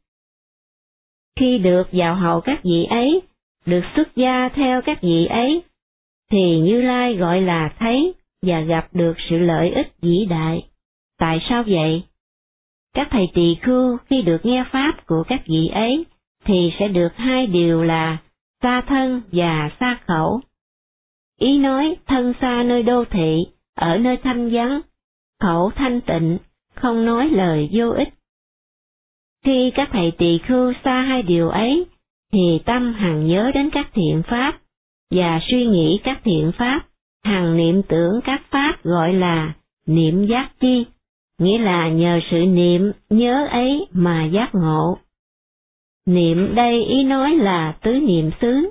Khi được vào hầu các vị ấy, được xuất gia theo các vị ấy, thì Như Lai gọi là thấy và gặp được sự lợi ích vĩ đại. Tại sao vậy? Các thầy tỳ khưu khi được nghe pháp của các vị ấy, thì sẽ được hai điều là xa thân và xa khẩu. Ý nói thân xa nơi đô thị, ở nơi thanh vắng, khẩu thanh tịnh, không nói lời vô ích. Khi các thầy tỳ khưu xa hai điều ấy, thì tâm hằng nhớ đến các thiện pháp, và suy nghĩ các thiện pháp, hằng niệm tưởng các pháp gọi là niệm giác chi, nghĩa là nhờ sự niệm nhớ ấy mà giác ngộ. Niệm đây ý nói là tứ niệm xứ.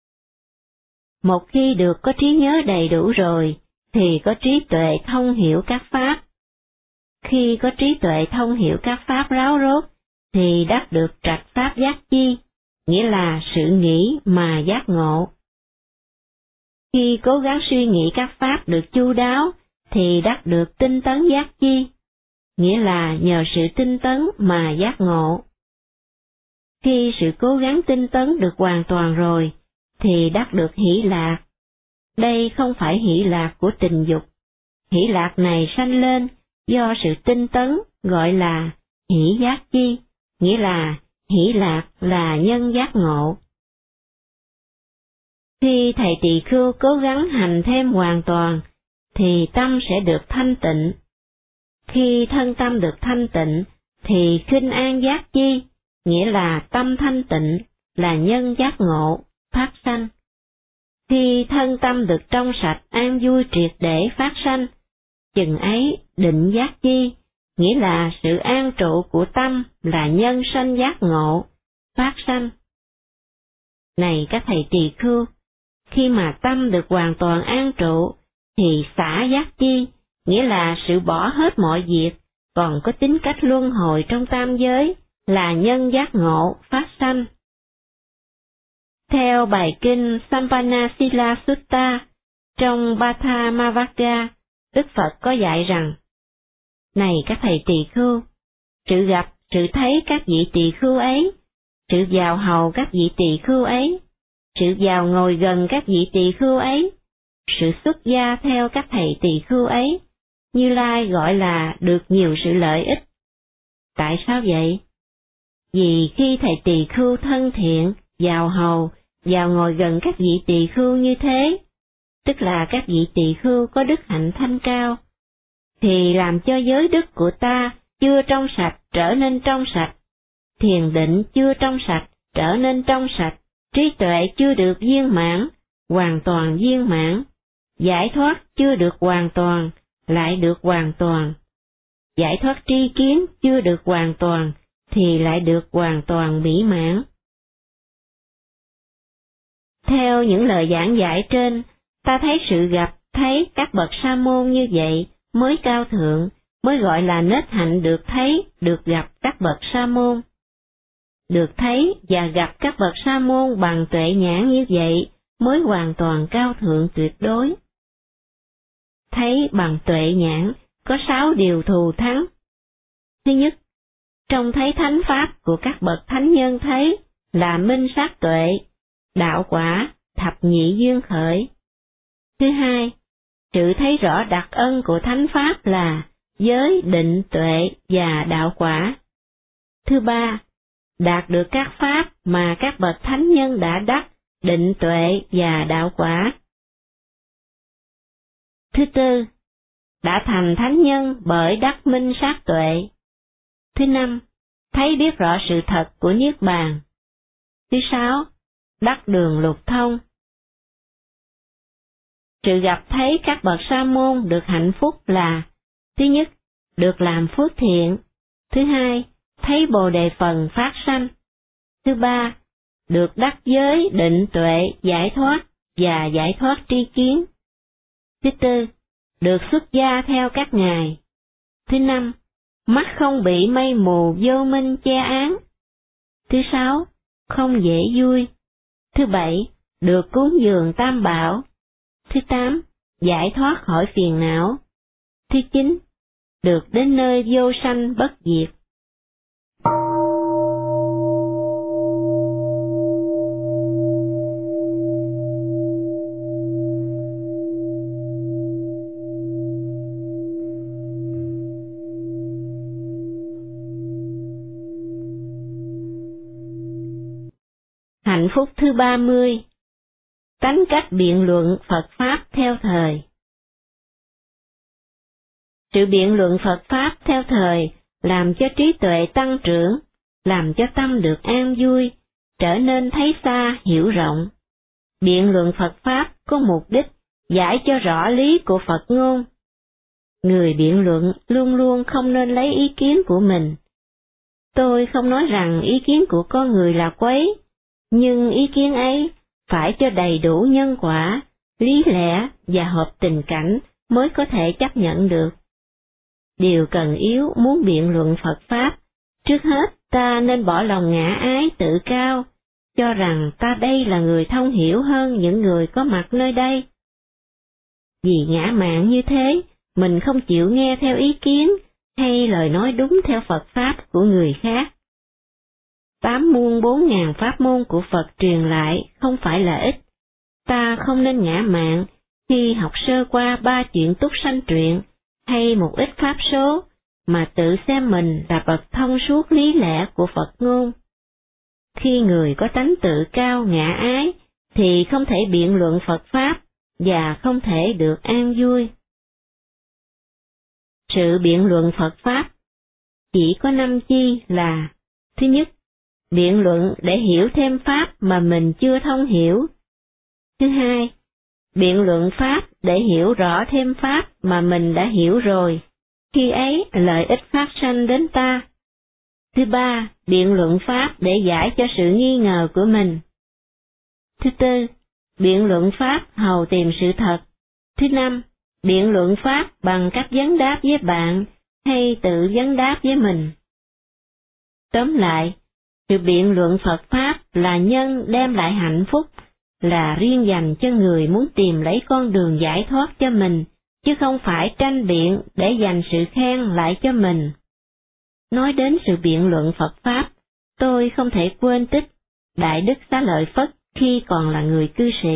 Một khi được có trí nhớ đầy đủ rồi, thì có trí tuệ thông hiểu các pháp. Khi có trí tuệ thông hiểu các pháp ráo rốt, thì đắc được trạch pháp giác chi, nghĩa là sự nghĩ mà giác ngộ. Khi cố gắng suy nghĩ các pháp được chu đáo, thì đắc được tinh tấn giác chi, nghĩa là nhờ sự tinh tấn mà giác ngộ. Khi sự cố gắng tinh tấn được hoàn toàn rồi, thì đắc được hỷ lạc. Đây không phải hỷ lạc của tình dục. Hỷ lạc này sanh lên do sự tinh tấn, gọi là hỷ giác chi, nghĩa là hỷ lạc là nhân giác ngộ. Khi thầy tỳ khưu cố gắng hành thêm hoàn toàn, thì tâm sẽ được thanh tịnh. Khi thân tâm được thanh tịnh, thì khinh an giác chi, nghĩa là tâm thanh tịnh, là nhân giác ngộ, phát sanh. Khi thân tâm được trong sạch an vui triệt để phát sanh, chừng ấy định giác chi, nghĩa là sự an trụ của tâm là nhân sanh giác ngộ, phát sanh. Này các thầy tỳ khưu, khi mà tâm được hoàn toàn an trụ, thì xả giác chi, nghĩa là sự bỏ hết mọi việc, còn có tính cách luân hồi trong tam giới, là nhân giác ngộ, phát sanh. Theo bài kinh Sampanasila Sutta, trong Pathamavagga, Đức Phật có dạy rằng, này các thầy tỳ khưu, sự gặp, sự thấy các vị tỳ khưu ấy, sự vào hầu các vị tỳ khưu ấy, sự vào ngồi gần các vị tỳ khưu ấy, sự xuất gia theo các thầy tỳ khưu ấy, Như Lai gọi là được nhiều sự lợi ích. Tại sao vậy? Vì khi thầy tỳ khưu thân thiện, vào hầu, vào ngồi gần các vị tỳ khưu như thế, tức là các vị tỳ khưu có đức hạnh thanh cao, thì làm cho giới đức của ta chưa trong sạch trở nên trong sạch, thiền định chưa trong sạch trở nên trong sạch, trí tuệ chưa được viên mãn, hoàn toàn viên mãn, giải thoát chưa được hoàn toàn, lại được hoàn toàn, giải thoát tri kiến chưa được hoàn toàn, thì lại được hoàn toàn mỹ mãn. Theo những lời giảng giải trên, ta thấy sự gặp, thấy các bậc sa môn như vậy mới cao thượng, mới gọi là nết hạnh được thấy, được gặp các bậc sa môn. Được thấy và gặp các bậc sa môn bằng tuệ nhãn như vậy mới hoàn toàn cao thượng tuyệt đối. Thấy bằng tuệ nhãn có 6 điều thù thắng. Thứ nhất, trông thấy thánh pháp của các bậc thánh nhân thấy là minh sát tuệ, đạo quả, thập nhị duyên khởi. Thứ hai, sự thấy rõ đặc ân của thánh pháp là giới, định, tuệ và đạo quả. Thứ ba, đạt được các pháp mà các bậc thánh nhân đã đắc, định tuệ và đạo quả. Thứ tư, đã thành thánh nhân bởi đắc minh sát tuệ. Thứ năm, thấy biết rõ sự thật của Niết Bàn. Thứ sáu, đắc đường lục thông. Sự gặp thấy các bậc sa môn được hạnh phúc là: thứ nhất, được làm phước thiện; thứ hai, thấy Bồ Đề phần phát sanh; thứ ba, được đắc giới định tuệ giải thoát và giải thoát tri kiến; thứ tư, được xuất gia theo các ngài; thứ năm, mắt không bị mây mù vô minh che án; thứ sáu, không dễ vui; thứ bảy, được cúng dường tam bảo; thứ tám, giải thoát khỏi phiền não; thứ chín, được đến nơi vô sanh bất diệt. Hạnh phúc thứ 30. Tánh cách biện luận Phật Pháp theo thời. Sự biện luận Phật Pháp theo thời làm cho trí tuệ tăng trưởng, làm cho tâm được an vui, trở nên thấy xa hiểu rộng. Biện luận Phật Pháp có mục đích giải cho rõ lý của Phật ngôn. Người biện luận luôn luôn không nên lấy ý kiến của mình. Tôi không nói rằng ý kiến của con người là quấy, nhưng ý kiến ấy phải cho đầy đủ nhân quả, lý lẽ và hợp tình cảnh mới có thể chấp nhận được. Điều cần yếu muốn biện luận Phật Pháp, trước hết ta nên bỏ lòng ngã ái tự cao, cho rằng ta đây là người thông hiểu hơn những người có mặt nơi đây. Vì ngã mạn như thế, mình không chịu nghe theo ý kiến hay lời nói đúng theo Phật Pháp của người khác. 8 muôn 4.000 pháp môn của Phật truyền lại không phải là ít. Ta không nên ngã mạn khi học sơ qua 3 chuyện túc sanh truyện hay một ít pháp số, mà tự xem mình là bậc thông suốt lý lẽ của Phật ngôn. Khi người có tánh tự cao ngã ái, thì không thể biện luận Phật Pháp, và không thể được an vui. Sự biện luận Phật Pháp chỉ có 5 chi là: thứ nhất, biện luận để hiểu thêm Pháp mà mình chưa thông hiểu; thứ hai, biện luận Pháp để hiểu rõ thêm Pháp mà mình đã hiểu rồi, khi ấy lợi ích phát sanh đến ta; thứ ba, biện luận Pháp để giải cho sự nghi ngờ của mình; thứ tư, biện luận Pháp hầu tìm sự thật; thứ năm, biện luận Pháp bằng cách vấn đáp với bạn hay tự vấn đáp với mình. Tóm lại, sự biện luận Phật Pháp là nhân đem lại hạnh phúc, là riêng dành cho người muốn tìm lấy con đường giải thoát cho mình, chứ không phải tranh biện để dành sự khen lại cho mình. Nói đến sự biện luận Phật Pháp, tôi không thể quên tích Đại Đức Xá Lợi Phất khi còn là người cư sĩ.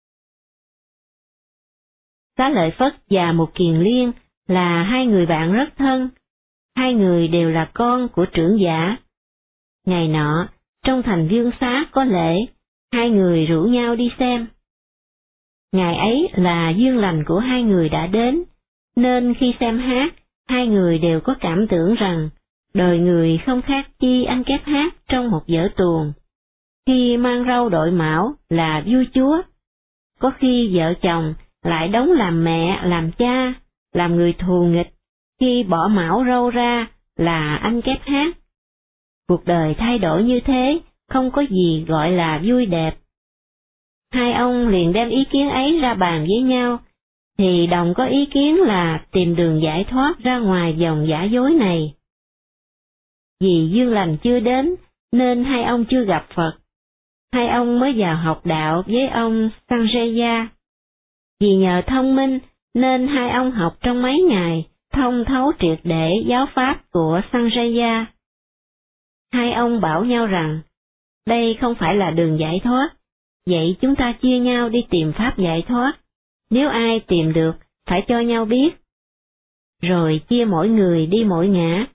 Xá Lợi Phất và Một Kiền Liên là hai người bạn rất thân, hai người đều là con của trưởng giả. Ngày nọ, trong thành Dương Xá có lễ, hai người rủ nhau đi xem. Ngày ấy là duyên lành của hai người đã đến, nên khi xem hát, hai người đều có cảm tưởng rằng đời người không khác chi ăn kép hát trong một vở tuồng. Khi mang râu đội mão là vua chúa, có khi vợ chồng lại đóng làm mẹ, làm cha, làm người thù nghịch, khi bỏ mão râu ra là ăn kép hát. Cuộc đời thay đổi như thế, không có gì gọi là vui đẹp. Hai ông liền đem ý kiến ấy ra bàn với nhau, thì đồng có ý kiến là tìm đường giải thoát ra ngoài vòng giả dối này. Vì duyên lành chưa đến, nên hai ông chưa gặp Phật. Hai ông mới vào học đạo với ông Sanjaya. Vì nhờ thông minh, nên hai ông học trong mấy ngày, thông thấu triệt để giáo pháp của Sanjaya. Hai ông bảo nhau rằng, đây không phải là đường giải thoát, vậy chúng ta chia nhau đi tìm pháp giải thoát, nếu ai tìm được, phải cho nhau biết. Rồi chia mỗi người đi mỗi ngã.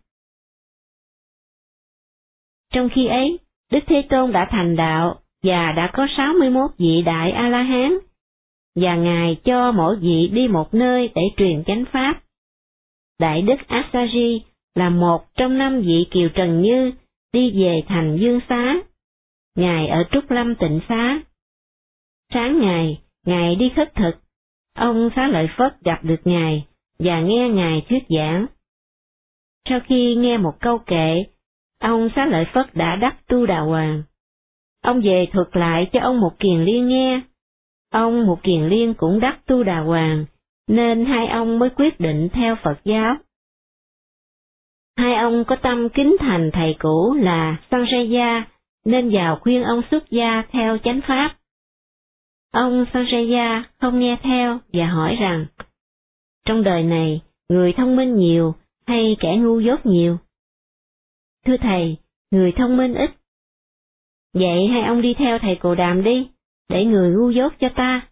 Trong khi ấy, Đức Thế Tôn đã thành đạo, và đã có 61 vị Đại A-la-hán, và Ngài cho mỗi vị đi một nơi để truyền chánh pháp. Đại Đức Asaji là một trong 5 vị Kiều Trần Như đi về thành Dương Xá. Ngài ở Trúc Lâm Tịnh Xá. Sáng Ngài đi khất thực, ông Xá Lợi Phất gặp được Ngài và nghe Ngài thuyết giảng. Sau khi nghe một câu kệ, ông Xá Lợi Phất đã đắc Tu Đà Hoàng. Ông về thuật lại cho ông Mục Kiền Liên nghe. Ông Mục Kiền Liên cũng đắc Tu Đà Hoàng, nên hai ông mới quyết định theo Phật giáo. Hai ông có tâm kính thành thầy cũ là Sanjaya, nên vào khuyên ông xuất gia theo chánh pháp. Ông Sanjaya không nghe theo và hỏi rằng, trong đời này, người thông minh nhiều hay kẻ ngu dốt nhiều? Thưa thầy, người thông minh ít. Vậy hai ông đi theo thầy Cồ Đàm đi, để người ngu dốt cho ta.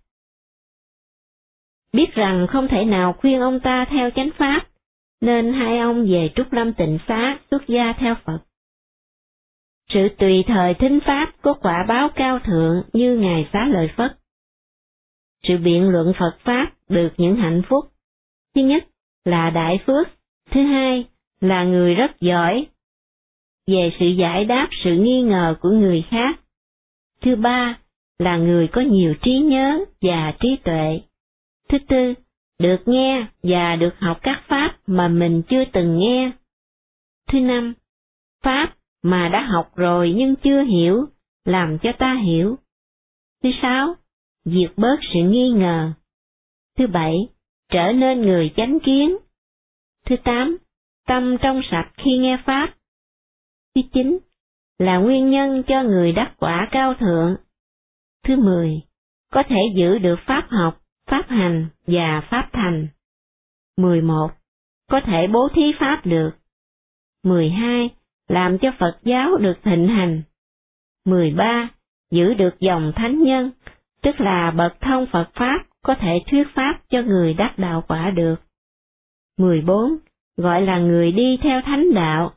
Biết rằng không thể nào khuyên ông ta theo chánh pháp, nên hai ông về Trúc Lâm Tịnh Xá xuất gia theo Phật. Sự tùy thời thính pháp có quả báo cao thượng như Ngài Xá Lợi Phất. Sự biện luận Phật Pháp được những hạnh phúc. Thứ nhất là đại phước, thứ hai là người rất giỏi về sự giải đáp sự nghi ngờ của người khác. Thứ ba là người có nhiều trí nhớ và trí tuệ. Thứ tư, được nghe và được học các pháp mà mình chưa từng nghe. Thứ năm, pháp mà đã học rồi nhưng chưa hiểu, làm cho ta hiểu. Thứ sáu, diệt bớt sự nghi ngờ. Thứ bảy, trở nên người chánh kiến. Thứ tám, tâm trong sạch khi nghe pháp. Thứ chín, là nguyên nhân cho người đắc quả cao thượng. Thứ 10, có thể giữ được pháp học, pháp hành và pháp thành. 11, có thể bố thí pháp được. 12, làm cho Phật giáo được thịnh hành. 13, giữ được dòng thánh nhân, tức là bậc thông Phật Pháp có thể thuyết pháp cho người đắc đạo quả được. 14, gọi là người đi theo thánh đạo,